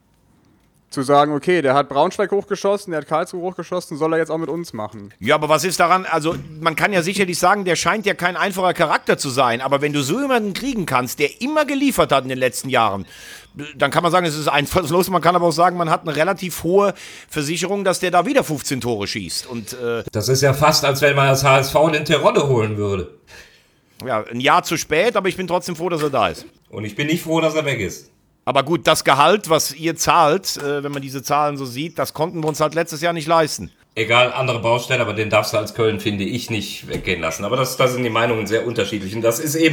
Zu sagen, okay, der hat Braunschweig hochgeschossen, der hat Karlsruhe hochgeschossen, soll er jetzt auch mit uns machen. Ja, aber was ist daran? Also, man kann ja sicherlich sagen, der scheint ja kein einfacher Charakter zu sein. Aber wenn du so jemanden kriegen kannst, der immer geliefert hat in den letzten Jahren, dann kann man sagen, es ist einfallslos. Man kann aber auch sagen, man hat eine relativ hohe Versicherung, dass der da wieder 15 Tore schießt. Und, das ist ja fast, als wenn man das HSV in Terodde holen würde. Ja, ein Jahr zu spät, aber ich bin trotzdem froh, dass er da ist. Und ich bin nicht froh, dass er weg ist. Aber gut, das Gehalt, was ihr zahlt, wenn man diese Zahlen so sieht, das konnten wir uns halt letztes Jahr nicht leisten. Egal, andere Baustelle, aber den darfst du als Köln, finde ich, nicht weggehen lassen. Aber das sind die Meinungen sehr unterschiedlich. Und das ist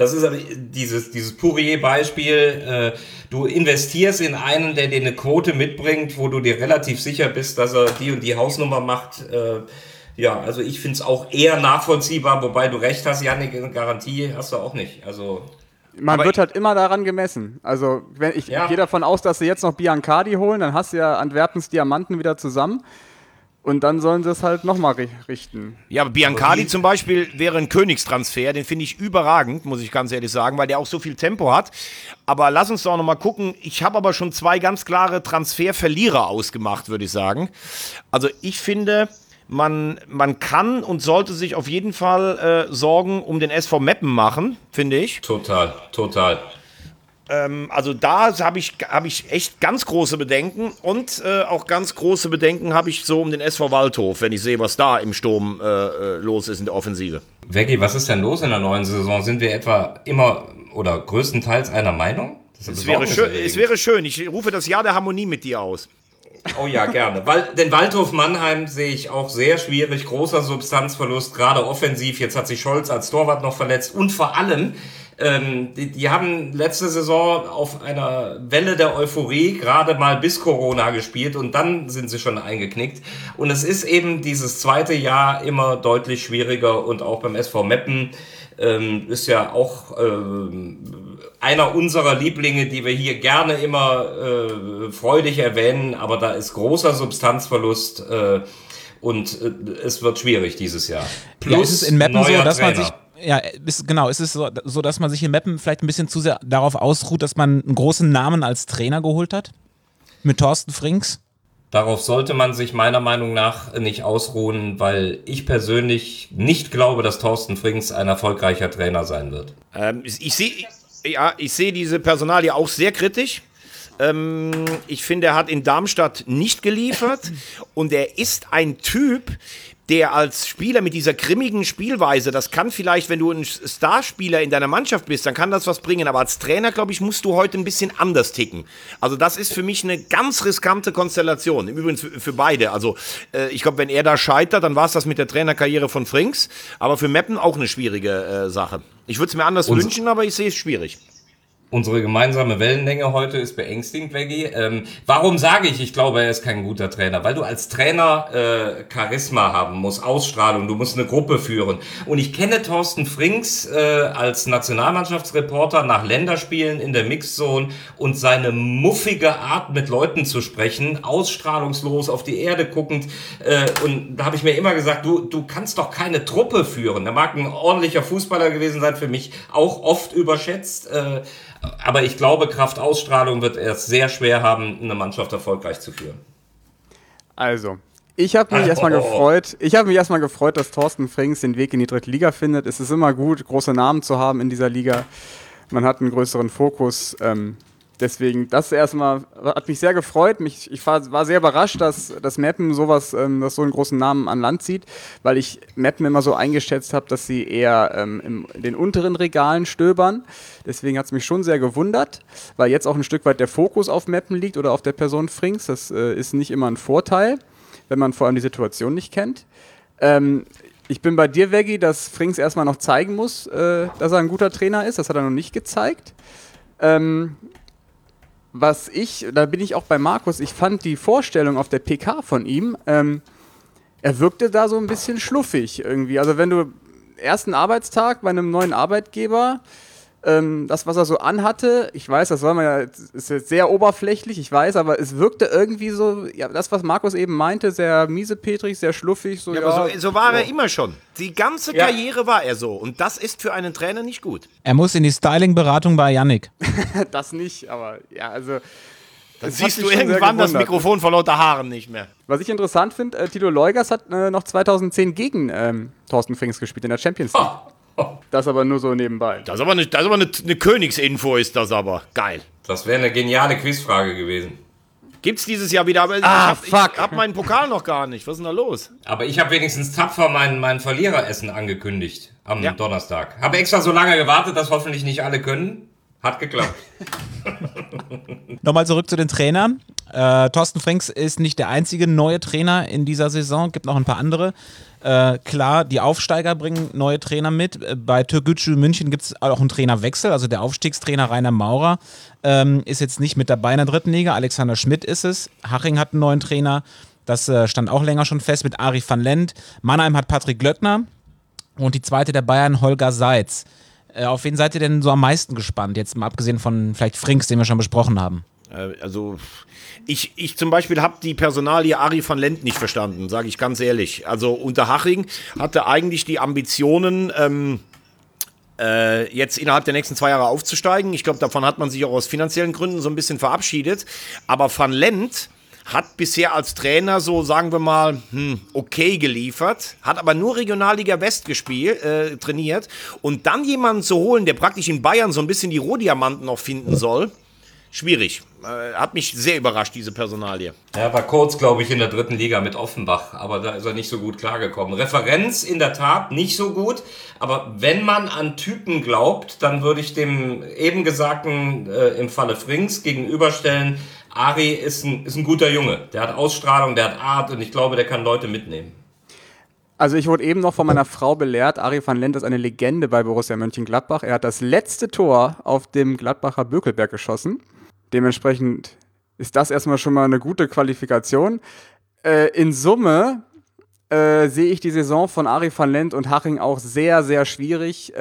dieses Pourier-Beispiel. Du investierst in einen, der dir eine Quote mitbringt, wo du dir relativ sicher bist, dass er die und die Hausnummer macht. Ja, also ich finde es auch eher nachvollziehbar, wobei du recht hast, Jannik, eine Garantie hast du auch nicht. Also... Man wird halt immer daran gemessen. Also ich gehe davon aus, dass sie jetzt noch Biancardi holen, dann hast du ja Antwerpens Diamanten wieder zusammen und dann sollen sie es halt nochmal richten. Ja, aber Biancardi zum Beispiel wäre ein Königstransfer, den finde ich überragend, muss ich ganz ehrlich sagen, weil der auch so viel Tempo hat. Aber lass uns doch nochmal gucken. Ich habe aber schon 2 ganz klare Transferverlierer ausgemacht, würde ich sagen. Also ich finde... Man kann und sollte sich auf jeden Fall Sorgen um den SV Meppen machen, finde ich. Total. Also da habe ich echt ganz große Bedenken und auch ganz große Bedenken habe ich so um den SV Waldhof, wenn ich sehe, was da im Sturm los ist in der Offensive. Veggie, was ist denn los in der neuen Saison? Sind wir etwa immer oder größtenteils einer Meinung? Es wäre schön. Ich rufe das Jahr der Harmonie mit dir aus. Oh ja, gerne. Den Waldhof Mannheim sehe ich auch sehr schwierig. Großer Substanzverlust, gerade offensiv. Jetzt hat sich Scholz als Torwart noch verletzt. Und vor allem, die haben letzte Saison auf einer Welle der Euphorie gerade mal bis Corona gespielt und dann sind sie schon eingeknickt. Und es ist eben dieses zweite Jahr immer deutlich schwieriger und auch beim SV Meppen ist ja auch einer unserer Lieblinge, die wir hier gerne immer freudig erwähnen, aber da ist großer Substanzverlust und es wird schwierig dieses Jahr. Plus ja, ist es in Meppen so, dass Trainer. man sich ist es so, dass man sich in Meppen vielleicht ein bisschen zu sehr darauf ausruht, dass man einen großen Namen als Trainer geholt hat? Mit Thorsten Frings? Darauf sollte man sich meiner Meinung nach nicht ausruhen, weil ich persönlich nicht glaube, dass Thorsten Frings ein erfolgreicher Trainer sein wird. Ich sehe diese Personalie auch sehr kritisch. Ich finde, er hat in Darmstadt nicht geliefert und er ist ein Typ, der als Spieler mit dieser grimmigen Spielweise, das kann vielleicht, wenn du ein Starspieler in deiner Mannschaft bist, dann kann das was bringen, aber als Trainer, glaube ich, musst du heute ein bisschen anders ticken. Also das ist für mich eine ganz riskante Konstellation, im Übrigen für beide. Also ich glaube, wenn er da scheitert, dann war es das mit der Trainerkarriere von Frings, aber für Meppen auch eine schwierige Sache. Ich würde es mir anders wünschen, aber ich sehe es schwierig. Unsere gemeinsame Wellenlänge heute ist beängstigend, Veggie. Warum sage ich glaube, er ist kein guter Trainer? Weil du als Trainer Charisma haben musst, Ausstrahlung, du musst eine Gruppe führen. Und ich kenne Thorsten Frings als Nationalmannschaftsreporter nach Länderspielen in der Mixzone und seine muffige Art, mit Leuten zu sprechen, ausstrahlungslos, auf die Erde guckend. Und da habe ich mir immer gesagt, du kannst doch keine Truppe führen. Er mag ein ordentlicher Fußballer gewesen sein, für mich auch oft überschätzt. Aber ich glaube, Kraft Ausstrahlung wird er es sehr schwer haben, eine Mannschaft erfolgreich zu führen. Also, ich habe mich erstmal gefreut, dass Thorsten Frings den Weg in die dritte Liga findet. Es ist immer gut, große Namen zu haben in dieser Liga. Man hat einen größeren Fokus. Deswegen, das erstmal hat mich sehr gefreut. Ich war sehr überrascht, dass Meppen dass so einen großen Namen an Land zieht, weil ich Meppen immer so eingeschätzt habe, dass sie eher in den unteren Regalen stöbern. Deswegen hat es mich schon sehr gewundert, weil jetzt auch ein Stück weit der Fokus auf Meppen liegt oder auf der Person Frings. Das ist nicht immer ein Vorteil, wenn man vor allem die Situation nicht kennt. Ich bin bei dir, Veggie, dass Frings erstmal noch zeigen muss, dass er ein guter Trainer ist. Das hat er noch nicht gezeigt. Da bin ich auch bei Markus, ich fand die Vorstellung auf der PK von ihm, er wirkte da so ein bisschen schluffig irgendwie. Also wenn du ersten Arbeitstag bei einem neuen Arbeitgeber, das, was er so anhatte, ich weiß, das ist jetzt sehr oberflächlich, ich weiß, aber es wirkte irgendwie so, ja, das, was Markus eben meinte, sehr miesepetrig, sehr schluffig. So, ja, aber so war er immer schon. Die ganze Karriere war er so. Und das ist für einen Trainer nicht gut. Er muss in die Styling-Beratung bei Yannick. Das nicht, aber ja, also... Dann siehst du irgendwann das Mikrofon vor lauter Haaren nicht mehr. Was ich interessant finde, Tilo Leugers hat noch 2010 gegen Thorsten Frings gespielt in der Champions League. Das aber nur so nebenbei. Das ist aber eine Königsinfo, ist das aber. Geil. Das wäre eine geniale Quizfrage gewesen. Gibt's dieses Jahr wieder, aber ich hab meinen Pokal noch gar nicht. Was ist denn da los? Aber ich habe wenigstens tapfer mein Verliereressen angekündigt am Donnerstag. Habe extra so lange gewartet, dass hoffentlich nicht alle können. Hat geklappt. Nochmal zurück zu den Trainern. Thorsten Frings ist nicht der einzige neue Trainer in dieser Saison, gibt noch ein paar andere. Klar, die Aufsteiger bringen neue Trainer mit. Bei Türkgücü München gibt es auch einen Trainerwechsel. Also der Aufstiegstrainer Rainer Maurer ist jetzt nicht mit dabei in der dritten Liga. Alexander Schmidt ist es. Haching hat einen neuen Trainer. Das stand auch länger schon fest mit Arie van Lent. Mannheim hat Patrick Glöckner. Und die zweite der Bayern, Holger Seitz. Auf wen seid ihr denn so am meisten gespannt? Jetzt mal abgesehen von vielleicht Frings, den wir schon besprochen haben. Also ich zum Beispiel habe die Personalie Arie van Lent nicht verstanden, sage ich ganz ehrlich. Also unter Haching hatte eigentlich die Ambitionen, jetzt innerhalb der nächsten 2 Jahre aufzusteigen. Ich glaube, davon hat man sich auch aus finanziellen Gründen so ein bisschen verabschiedet. Aber van Lent hat bisher als Trainer so, sagen wir mal, okay geliefert, hat aber nur Regionalliga West trainiert. Und dann jemanden zu holen, der praktisch in Bayern so ein bisschen die Rohdiamanten noch finden soll, schwierig. Hat mich sehr überrascht, diese Personalie. Er war kurz, glaube ich, in der dritten Liga mit Offenbach, aber da ist er nicht so gut klargekommen. Referenz in der Tat nicht so gut, aber wenn man an Typen glaubt, dann würde ich dem eben Gesagten im Falle Frings gegenüberstellen, Ari ist ein guter Junge. Der hat Ausstrahlung, der hat Art und ich glaube, der kann Leute mitnehmen. Also ich wurde eben noch von meiner Frau belehrt, Arie van Lent ist eine Legende bei Borussia Mönchengladbach. Er hat das letzte Tor auf dem Gladbacher Bökelberg geschossen. Dementsprechend ist das erstmal schon mal eine gute Qualifikation. In Summe sehe ich die Saison von Arie van Lent und Haching auch sehr, sehr schwierig.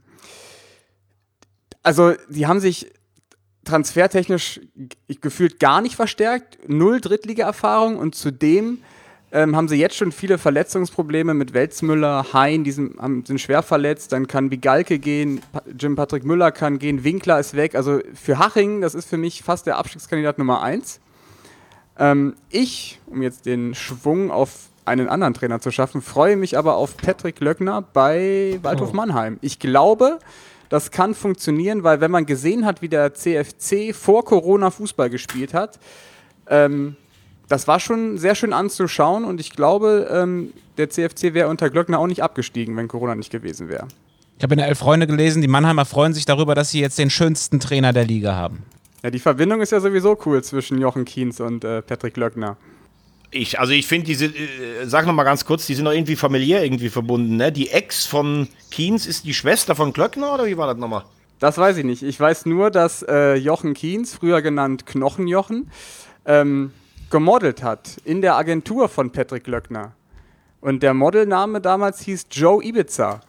Also die haben sich transfertechnisch gefühlt gar nicht verstärkt. 0 Drittliga-Erfahrung und zudem haben sie jetzt schon viele Verletzungsprobleme mit Welzmüller, Hein, sind schwer verletzt, dann kann Bigalke gehen, Jim-Patrick Müller kann gehen, Winkler ist weg. Also für Haching, das ist für mich fast der Abstiegskandidat Nummer 1. Um jetzt den Schwung auf einen anderen Trainer zu schaffen, freue mich aber auf Patrick Löckner bei Waldhof Mannheim. Ich glaube, das kann funktionieren, weil wenn man gesehen hat, wie der CFC vor Corona Fußball gespielt hat, das war schon sehr schön anzuschauen und ich glaube, der CFC wäre unter Glöckner auch nicht abgestiegen, wenn Corona nicht gewesen wäre. Ich habe in der 11 Freunde gelesen, die Mannheimer freuen sich darüber, dass sie jetzt den schönsten Trainer der Liga haben. Ja, die Verbindung ist ja sowieso cool zwischen Jochen Kienz und Patrick Glöckner. Ich finde diese, sag noch mal ganz kurz, die sind doch irgendwie familiär irgendwie verbunden, ne? Die Ex von Kienz ist die Schwester von Glöckner oder wie war das nochmal? Das weiß ich nicht. Ich weiß nur, dass Jochen Kienz, früher genannt Knochenjochen, gemodelt hat in der Agentur von Patrick Glöckner. Und der Modelname damals hieß Joe Ibiza.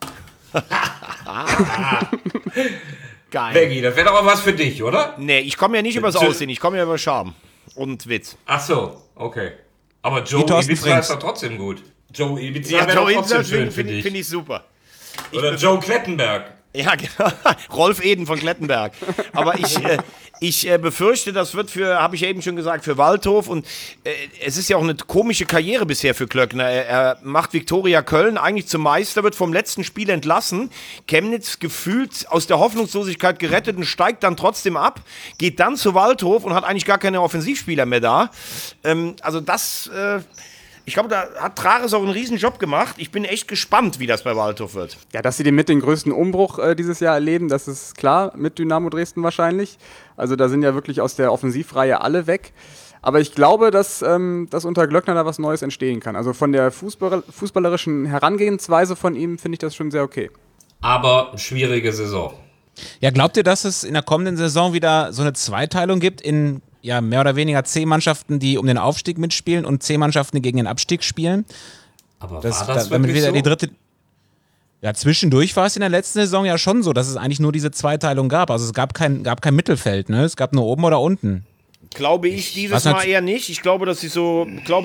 Geil. Veggie, das wäre doch mal was für dich, oder? Nee, ich komme ja nicht übers Aussehen, ich komme ja über Charme und Witz. Ach so, okay. Aber Joe Ibiza ist doch trotzdem gut. Joe Ibiza wäre doch trotzdem schön für dich. Finde ich super. Oder Joe Klettenberg. Ja, genau. Rolf Eden von Klettenberg. Aber ich befürchte, das wird habe ich ja eben schon gesagt, für Waldhof. Und es ist ja auch eine komische Karriere bisher für Klöckner. Er macht Viktoria Köln eigentlich zum Meister, wird vom letzten Spiel entlassen. Chemnitz gefühlt aus der Hoffnungslosigkeit gerettet und steigt dann trotzdem ab. Geht dann zu Waldhof und hat eigentlich gar keine Offensivspieler mehr da. Also das... Ich glaube, da hat Trares auch einen riesen Job gemacht. Ich bin echt gespannt, wie das bei Waldhof wird. Ja, dass sie den größten Umbruch dieses Jahr erleben, das ist klar, mit Dynamo Dresden wahrscheinlich. Also da sind ja wirklich aus der Offensivreihe alle weg. Aber ich glaube, dass unter Glöckner da was Neues entstehen kann. Also von der fußballerischen Herangehensweise von ihm finde ich das schon sehr okay. Aber schwierige Saison. Ja, glaubt ihr, dass es in der kommenden Saison wieder so eine Zweiteilung gibt in mehr oder weniger 10 Mannschaften, die um den Aufstieg mitspielen und 10 Mannschaften, die gegen den Abstieg spielen? Aber war das damit wirklich wieder so? die dritte. Ja, zwischendurch war es in der letzten Saison ja schon so, dass es eigentlich nur diese Zweiteilung gab. Also es gab kein Mittelfeld, ne? Es gab nur oben oder unten. Glaube ich dieses Mal eher nicht. Ich glaube, dass es so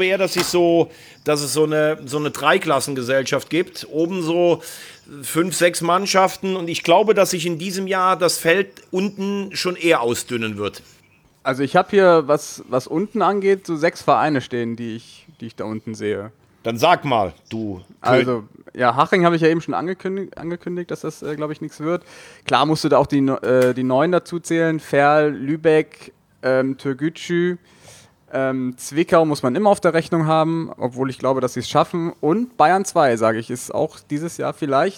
eine Dreiklassengesellschaft gibt. Oben so 5, 6 Mannschaften. Und ich glaube, dass sich in diesem Jahr das Feld unten schon eher ausdünnen wird. Also ich habe hier, was unten angeht, so 6 Vereine stehen, die ich da unten sehe. Dann sag mal, du. Also, ja, Haching habe ich ja eben schon angekündigt, dass das, glaube ich, nichts wird. Klar musst du da auch die Neuen dazu zählen. Ferl, Lübeck, Türgücü, Zwickau muss man immer auf der Rechnung haben, obwohl ich glaube, dass sie es schaffen. Und Bayern 2, sage ich, ist auch dieses Jahr vielleicht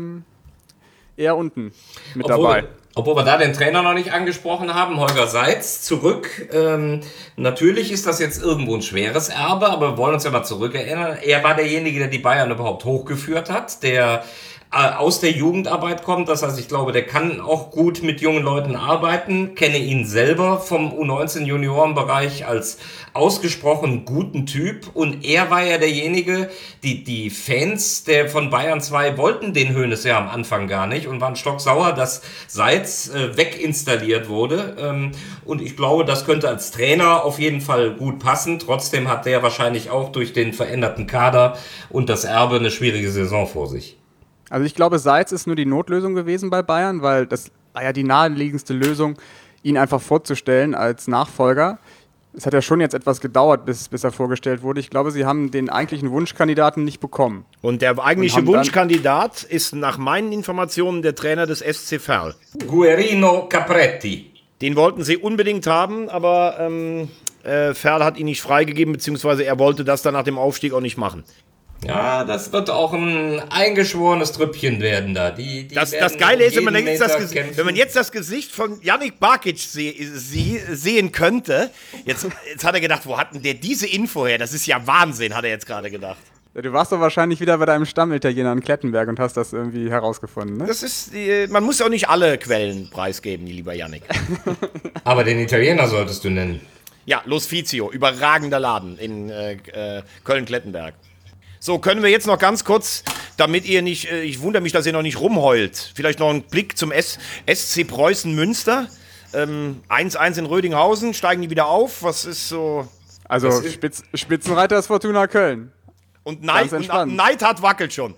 eher unten mit dabei. Obwohl wir da den Trainer noch nicht angesprochen haben, Holger Seitz, zurück. Natürlich ist das jetzt irgendwo ein schweres Erbe, aber wir wollen uns ja mal zurückerinnern. Er war derjenige, der die Bayern überhaupt hochgeführt hat, der aus der Jugendarbeit kommt. Das heißt, ich glaube, der kann auch gut mit jungen Leuten arbeiten. Kenne ihn selber vom U19-Juniorenbereich als ausgesprochen guten Typ. Und er war ja derjenige, die Fans von Bayern 2 wollten den Hoeneß ja am Anfang gar nicht und waren stocksauer, dass Seitz weginstalliert wurde. Und ich glaube, das könnte als Trainer auf jeden Fall gut passen. Trotzdem hat der wahrscheinlich auch durch den veränderten Kader und das Erbe eine schwierige Saison vor sich. Also ich glaube, Seitz ist nur die Notlösung gewesen bei Bayern, weil das war ja die naheliegendste Lösung, ihn einfach vorzustellen als Nachfolger. Es hat ja schon jetzt etwas gedauert, bis er vorgestellt wurde. Ich glaube, sie haben den eigentlichen Wunschkandidaten nicht bekommen. Und der eigentliche Wunschkandidat ist nach meinen Informationen der Trainer des SC Verl. Guerino Capretti. Den wollten sie unbedingt haben, aber Verl hat ihn nicht freigegeben, beziehungsweise er wollte das dann nach dem Aufstieg auch nicht machen. Ja, das wird auch ein eingeschworenes Trüppchen werden da. Das Geile ist, wenn man jetzt das Gesicht von Yannick Barkic sehen könnte. Jetzt hat er gedacht, wo hat denn der diese Info her? Das ist ja Wahnsinn, hat er jetzt gerade gedacht. Ja, du warst doch wahrscheinlich wieder bei deinem Stammitaliener in Klettenberg und hast das irgendwie herausgefunden, ne? Man muss auch nicht alle Quellen preisgeben, lieber Yannick. Aber den Italiener solltest du nennen. Ja, L'Ospizio, überragender Laden in Köln-Klettenberg. So, können wir jetzt noch ganz kurz, damit ihr nicht, ich wundere mich, dass ihr noch nicht rumheult, vielleicht noch einen Blick zum SC Preußen Münster. 1-1 in Rödinghausen, steigen die wieder auf? Was ist so... Also Spitzenreiter ist Fortuna Köln. Und Neidhardt wackelt schon.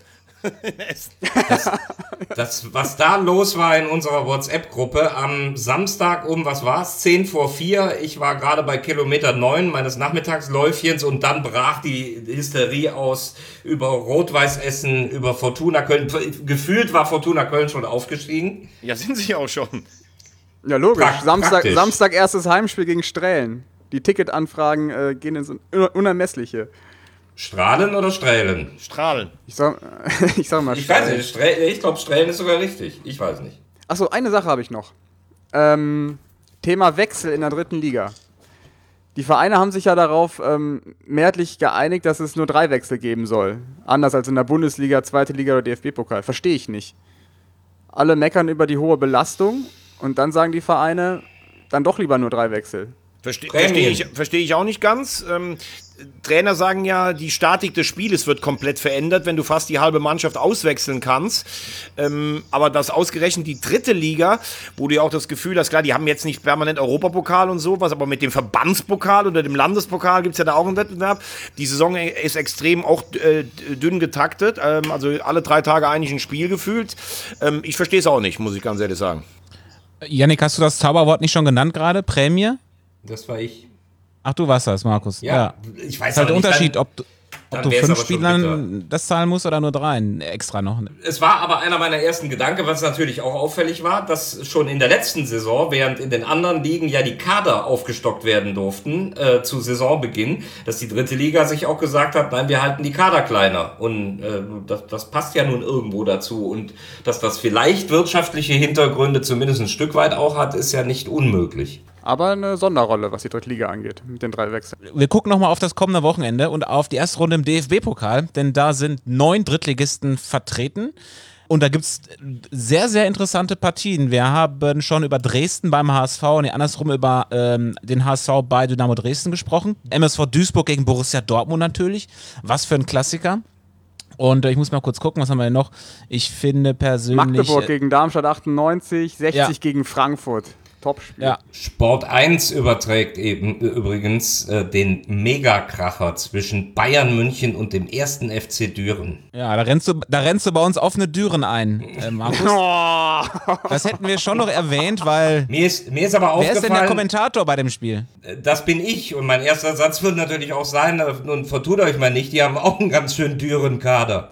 Was da los war in unserer WhatsApp-Gruppe am Samstag was war's? 10:04. Ich war gerade bei Kilometer 9 meines Nachmittagsläufchens und dann brach die Hysterie aus über Rot-Weiß-Essen, über Fortuna Köln. Gefühlt war Fortuna Köln schon aufgestiegen. Ja, sind sie auch schon. Ja, logisch. Samstag erstes Heimspiel gegen Strählen. Die Ticketanfragen gehen ins Unermessliche. Strahlen oder Strählen? Strahlen. Ich sag mal Ich Strählen. weiß nicht, ich glaube Strählen ist sogar richtig. Ich weiß nicht. Achso, eine Sache habe ich noch. Thema Wechsel in der 3. Liga. Die Vereine haben sich ja darauf mehrheitlich geeinigt, dass es nur 3 Wechsel geben soll. Anders als in der Bundesliga, 2. Liga oder DFB-Pokal. Verstehe ich nicht. Alle meckern über die hohe Belastung und dann sagen die Vereine, dann doch lieber nur 3 Wechsel. Verstehe ich auch nicht ganz. Trainer sagen ja, die Statik des Spieles wird komplett verändert, wenn du fast die halbe Mannschaft auswechseln kannst. Aber das ausgerechnet die dritte Liga, wo du ja auch das Gefühl hast, klar, die haben jetzt nicht permanent Europapokal und sowas, aber mit dem Verbandspokal oder dem Landespokal gibt es ja da auch einen Wettbewerb. Die Saison ist extrem auch dünn getaktet, also alle 3 Tage eigentlich ein Spiel gefühlt. Ich verstehe es auch nicht, muss ich ganz ehrlich sagen. Yannick, hast du das Zauberwort nicht schon genannt gerade? Prämie? Das war ich. Ach, du warst das, Markus. Ja. Ich weiß ist halt der Unterschied, ob du dann 5 Spielern das zahlen musst oder nur 3 extra noch. Es war aber einer meiner ersten Gedanken, was natürlich auch auffällig war, dass schon in der letzten Saison, während in den anderen Ligen ja die Kader aufgestockt werden durften zu Saisonbeginn, dass die dritte Liga sich auch gesagt hat, nein, wir halten die Kader kleiner. Und das passt ja nun irgendwo dazu. Und dass das vielleicht wirtschaftliche Hintergründe zumindest ein Stück weit auch hat, ist ja nicht unmöglich. Aber eine Sonderrolle, was die dritte Liga angeht, mit den 3 Wechseln. Wir gucken nochmal auf das kommende Wochenende und auf die erste Runde im DFB-Pokal, denn da sind 9 Drittligisten vertreten. Und da gibt es sehr, sehr interessante Partien. Wir haben schon über Dresden beim HSV und andersrum über den HSV bei Dynamo Dresden gesprochen. MSV Duisburg gegen Borussia Dortmund natürlich. Was für ein Klassiker. Und ich muss mal kurz gucken, was haben wir denn noch? Ich finde persönlich... Magdeburg gegen Darmstadt 98, 60 gegen Frankfurt. Topspiel. Ja. Sport 1 überträgt eben übrigens den Megakracher zwischen Bayern München und dem 1. FC Düren. Ja, da rennst du bei uns offene Düren ein, Markus. Das hätten wir schon noch erwähnt, weil... Mir ist aber aufgefallen... Wer ist denn der Kommentator bei dem Spiel? Das bin ich. Und mein erster Satz wird natürlich auch sein, nun vertut euch mal nicht, die haben auch einen ganz schönen Düren-Kader.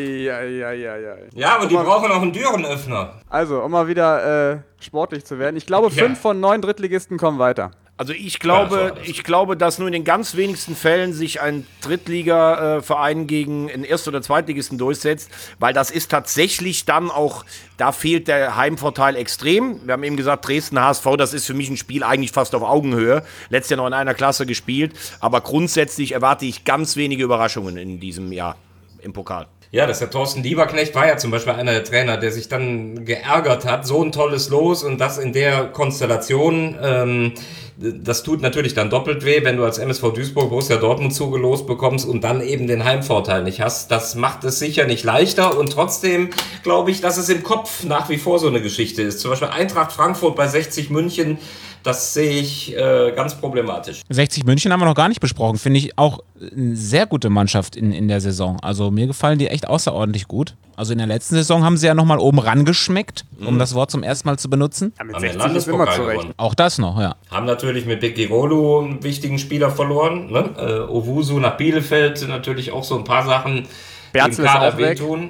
Ja, aber die brauchen auch einen Dürenöffner. Also, um mal wieder sportlich zu werden. Ich glaube, 5 von 9 Drittligisten kommen weiter. Also ich glaube, dass nur in den ganz wenigsten Fällen sich ein Drittliga-Verein gegen einen Erst- oder Zweitligisten durchsetzt, weil das ist tatsächlich dann auch, da fehlt der Heimvorteil extrem. Wir haben eben gesagt, Dresden HSV, das ist für mich ein Spiel eigentlich fast auf Augenhöhe. Letztes Jahr noch in einer Klasse gespielt, aber grundsätzlich erwarte ich ganz wenige Überraschungen in diesem Jahr im Pokal. Ja, der Thorsten Lieberknecht war ja zum Beispiel einer der Trainer, der sich dann geärgert hat, so ein tolles Los und das in der Konstellation, das tut natürlich dann doppelt weh, wenn du als MSV Duisburg Borussia Dortmund zugelost bekommst und dann eben den Heimvorteil nicht hast. Das macht es sicher nicht leichter und trotzdem glaube ich, dass es im Kopf nach wie vor so eine Geschichte ist. Zum Beispiel Eintracht Frankfurt bei 60 München, das sehe ich ganz problematisch. 60 München haben wir noch gar nicht besprochen. Finde ich auch eine sehr gute Mannschaft in der Saison. Also mir gefallen die echt außerordentlich gut. Also in der letzten Saison haben sie ja nochmal oben rangeschmeckt, um das Wort zum ersten Mal zu benutzen. Ja, mit Haben 60 ist immer zurecht. Auch das noch, ja. Haben natürlich mit Bekirolo einen wichtigen Spieler verloren. Ne? Owusu nach Bielefeld, natürlich auch so ein paar Sachen, die im Berzel ist Kader auch weg. wehtun.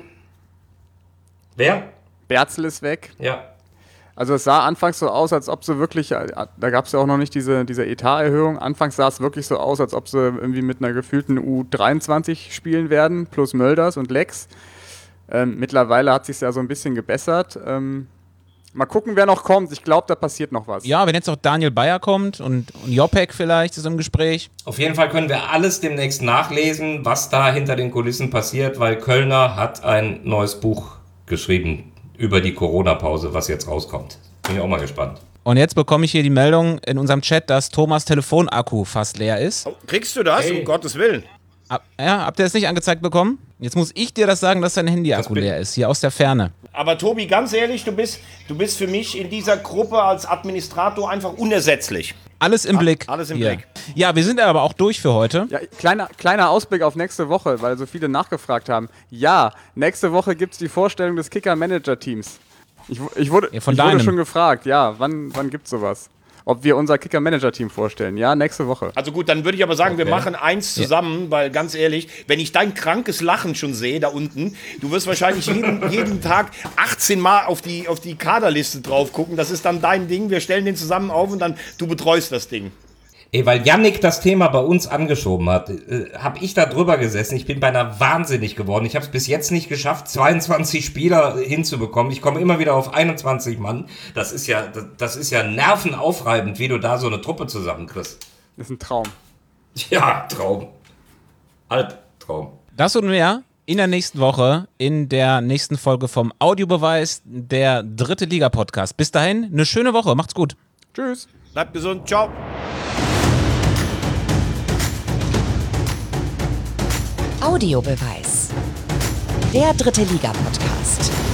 Wer? Berzel ist weg. Ja. Also es sah anfangs so aus, als ob sie wirklich, da gab es ja auch noch nicht diese Etaterhöhung, anfangs sah es wirklich so aus, als ob sie irgendwie mit einer gefühlten U23 spielen werden, plus Mölders und Lex. Mittlerweile hat sich ja so ein bisschen gebessert. Mal gucken, wer noch kommt. Ich glaube, da passiert noch was. Ja, wenn jetzt auch Daniel Bayer kommt und Jopek vielleicht ist im Gespräch. Auf jeden Fall können wir alles demnächst nachlesen, was da hinter den Kulissen passiert, weil Kölner hat ein neues Buch geschrieben über die Corona-Pause, was jetzt rauskommt. Bin ich auch mal gespannt. Und jetzt bekomme ich hier die Meldung in unserem Chat, dass Thomas Telefonakku fast leer ist. Oh, kriegst du das? Hey. Um Gottes Willen. Habt ihr das nicht angezeigt bekommen? Jetzt muss ich dir das sagen, dass dein Handy-Akku leer ist, hier aus der Ferne. Aber Tobi, ganz ehrlich, du bist für mich in dieser Gruppe als Administrator einfach unersetzlich. Alles im Blick. Alles im hier. Blick. Ja, wir sind aber auch durch für heute. Ja, kleiner Ausblick auf nächste Woche, weil so viele nachgefragt haben. Ja, nächste Woche gibt es die Vorstellung des Kicker-Manager-Teams. Ich wurde schon gefragt, ja, wann gibt es sowas? Ob wir unser Kicker-Manager-Team vorstellen. Ja, nächste Woche. Also gut, dann würde ich aber sagen, wir machen eins zusammen, weil ganz ehrlich, wenn ich dein krankes Lachen schon sehe da unten, du wirst wahrscheinlich jeden Tag 18 Mal auf die Kaderliste drauf gucken. Das ist dann dein Ding. Wir stellen den zusammen auf und dann du betreust das Ding. Ey, weil Yannick das Thema bei uns angeschoben hat, habe ich da drüber gesessen. Ich bin beinahe wahnsinnig geworden. Ich habe es bis jetzt nicht geschafft, 22 Spieler hinzubekommen. Ich komme immer wieder auf 21 Mann. Das ist ja nervenaufreibend, wie du da so eine Truppe zusammenkriegst. Das ist ein Traum. Ja, Traum. Albtraum. Das und mehr in der nächsten Woche, in der nächsten Folge vom Audiobeweis, der 3. Liga-Podcast. Bis dahin, eine schöne Woche. Macht's gut. Tschüss. Bleibt gesund. Ciao. Audiobeweis. Der dritte Liga-Podcast.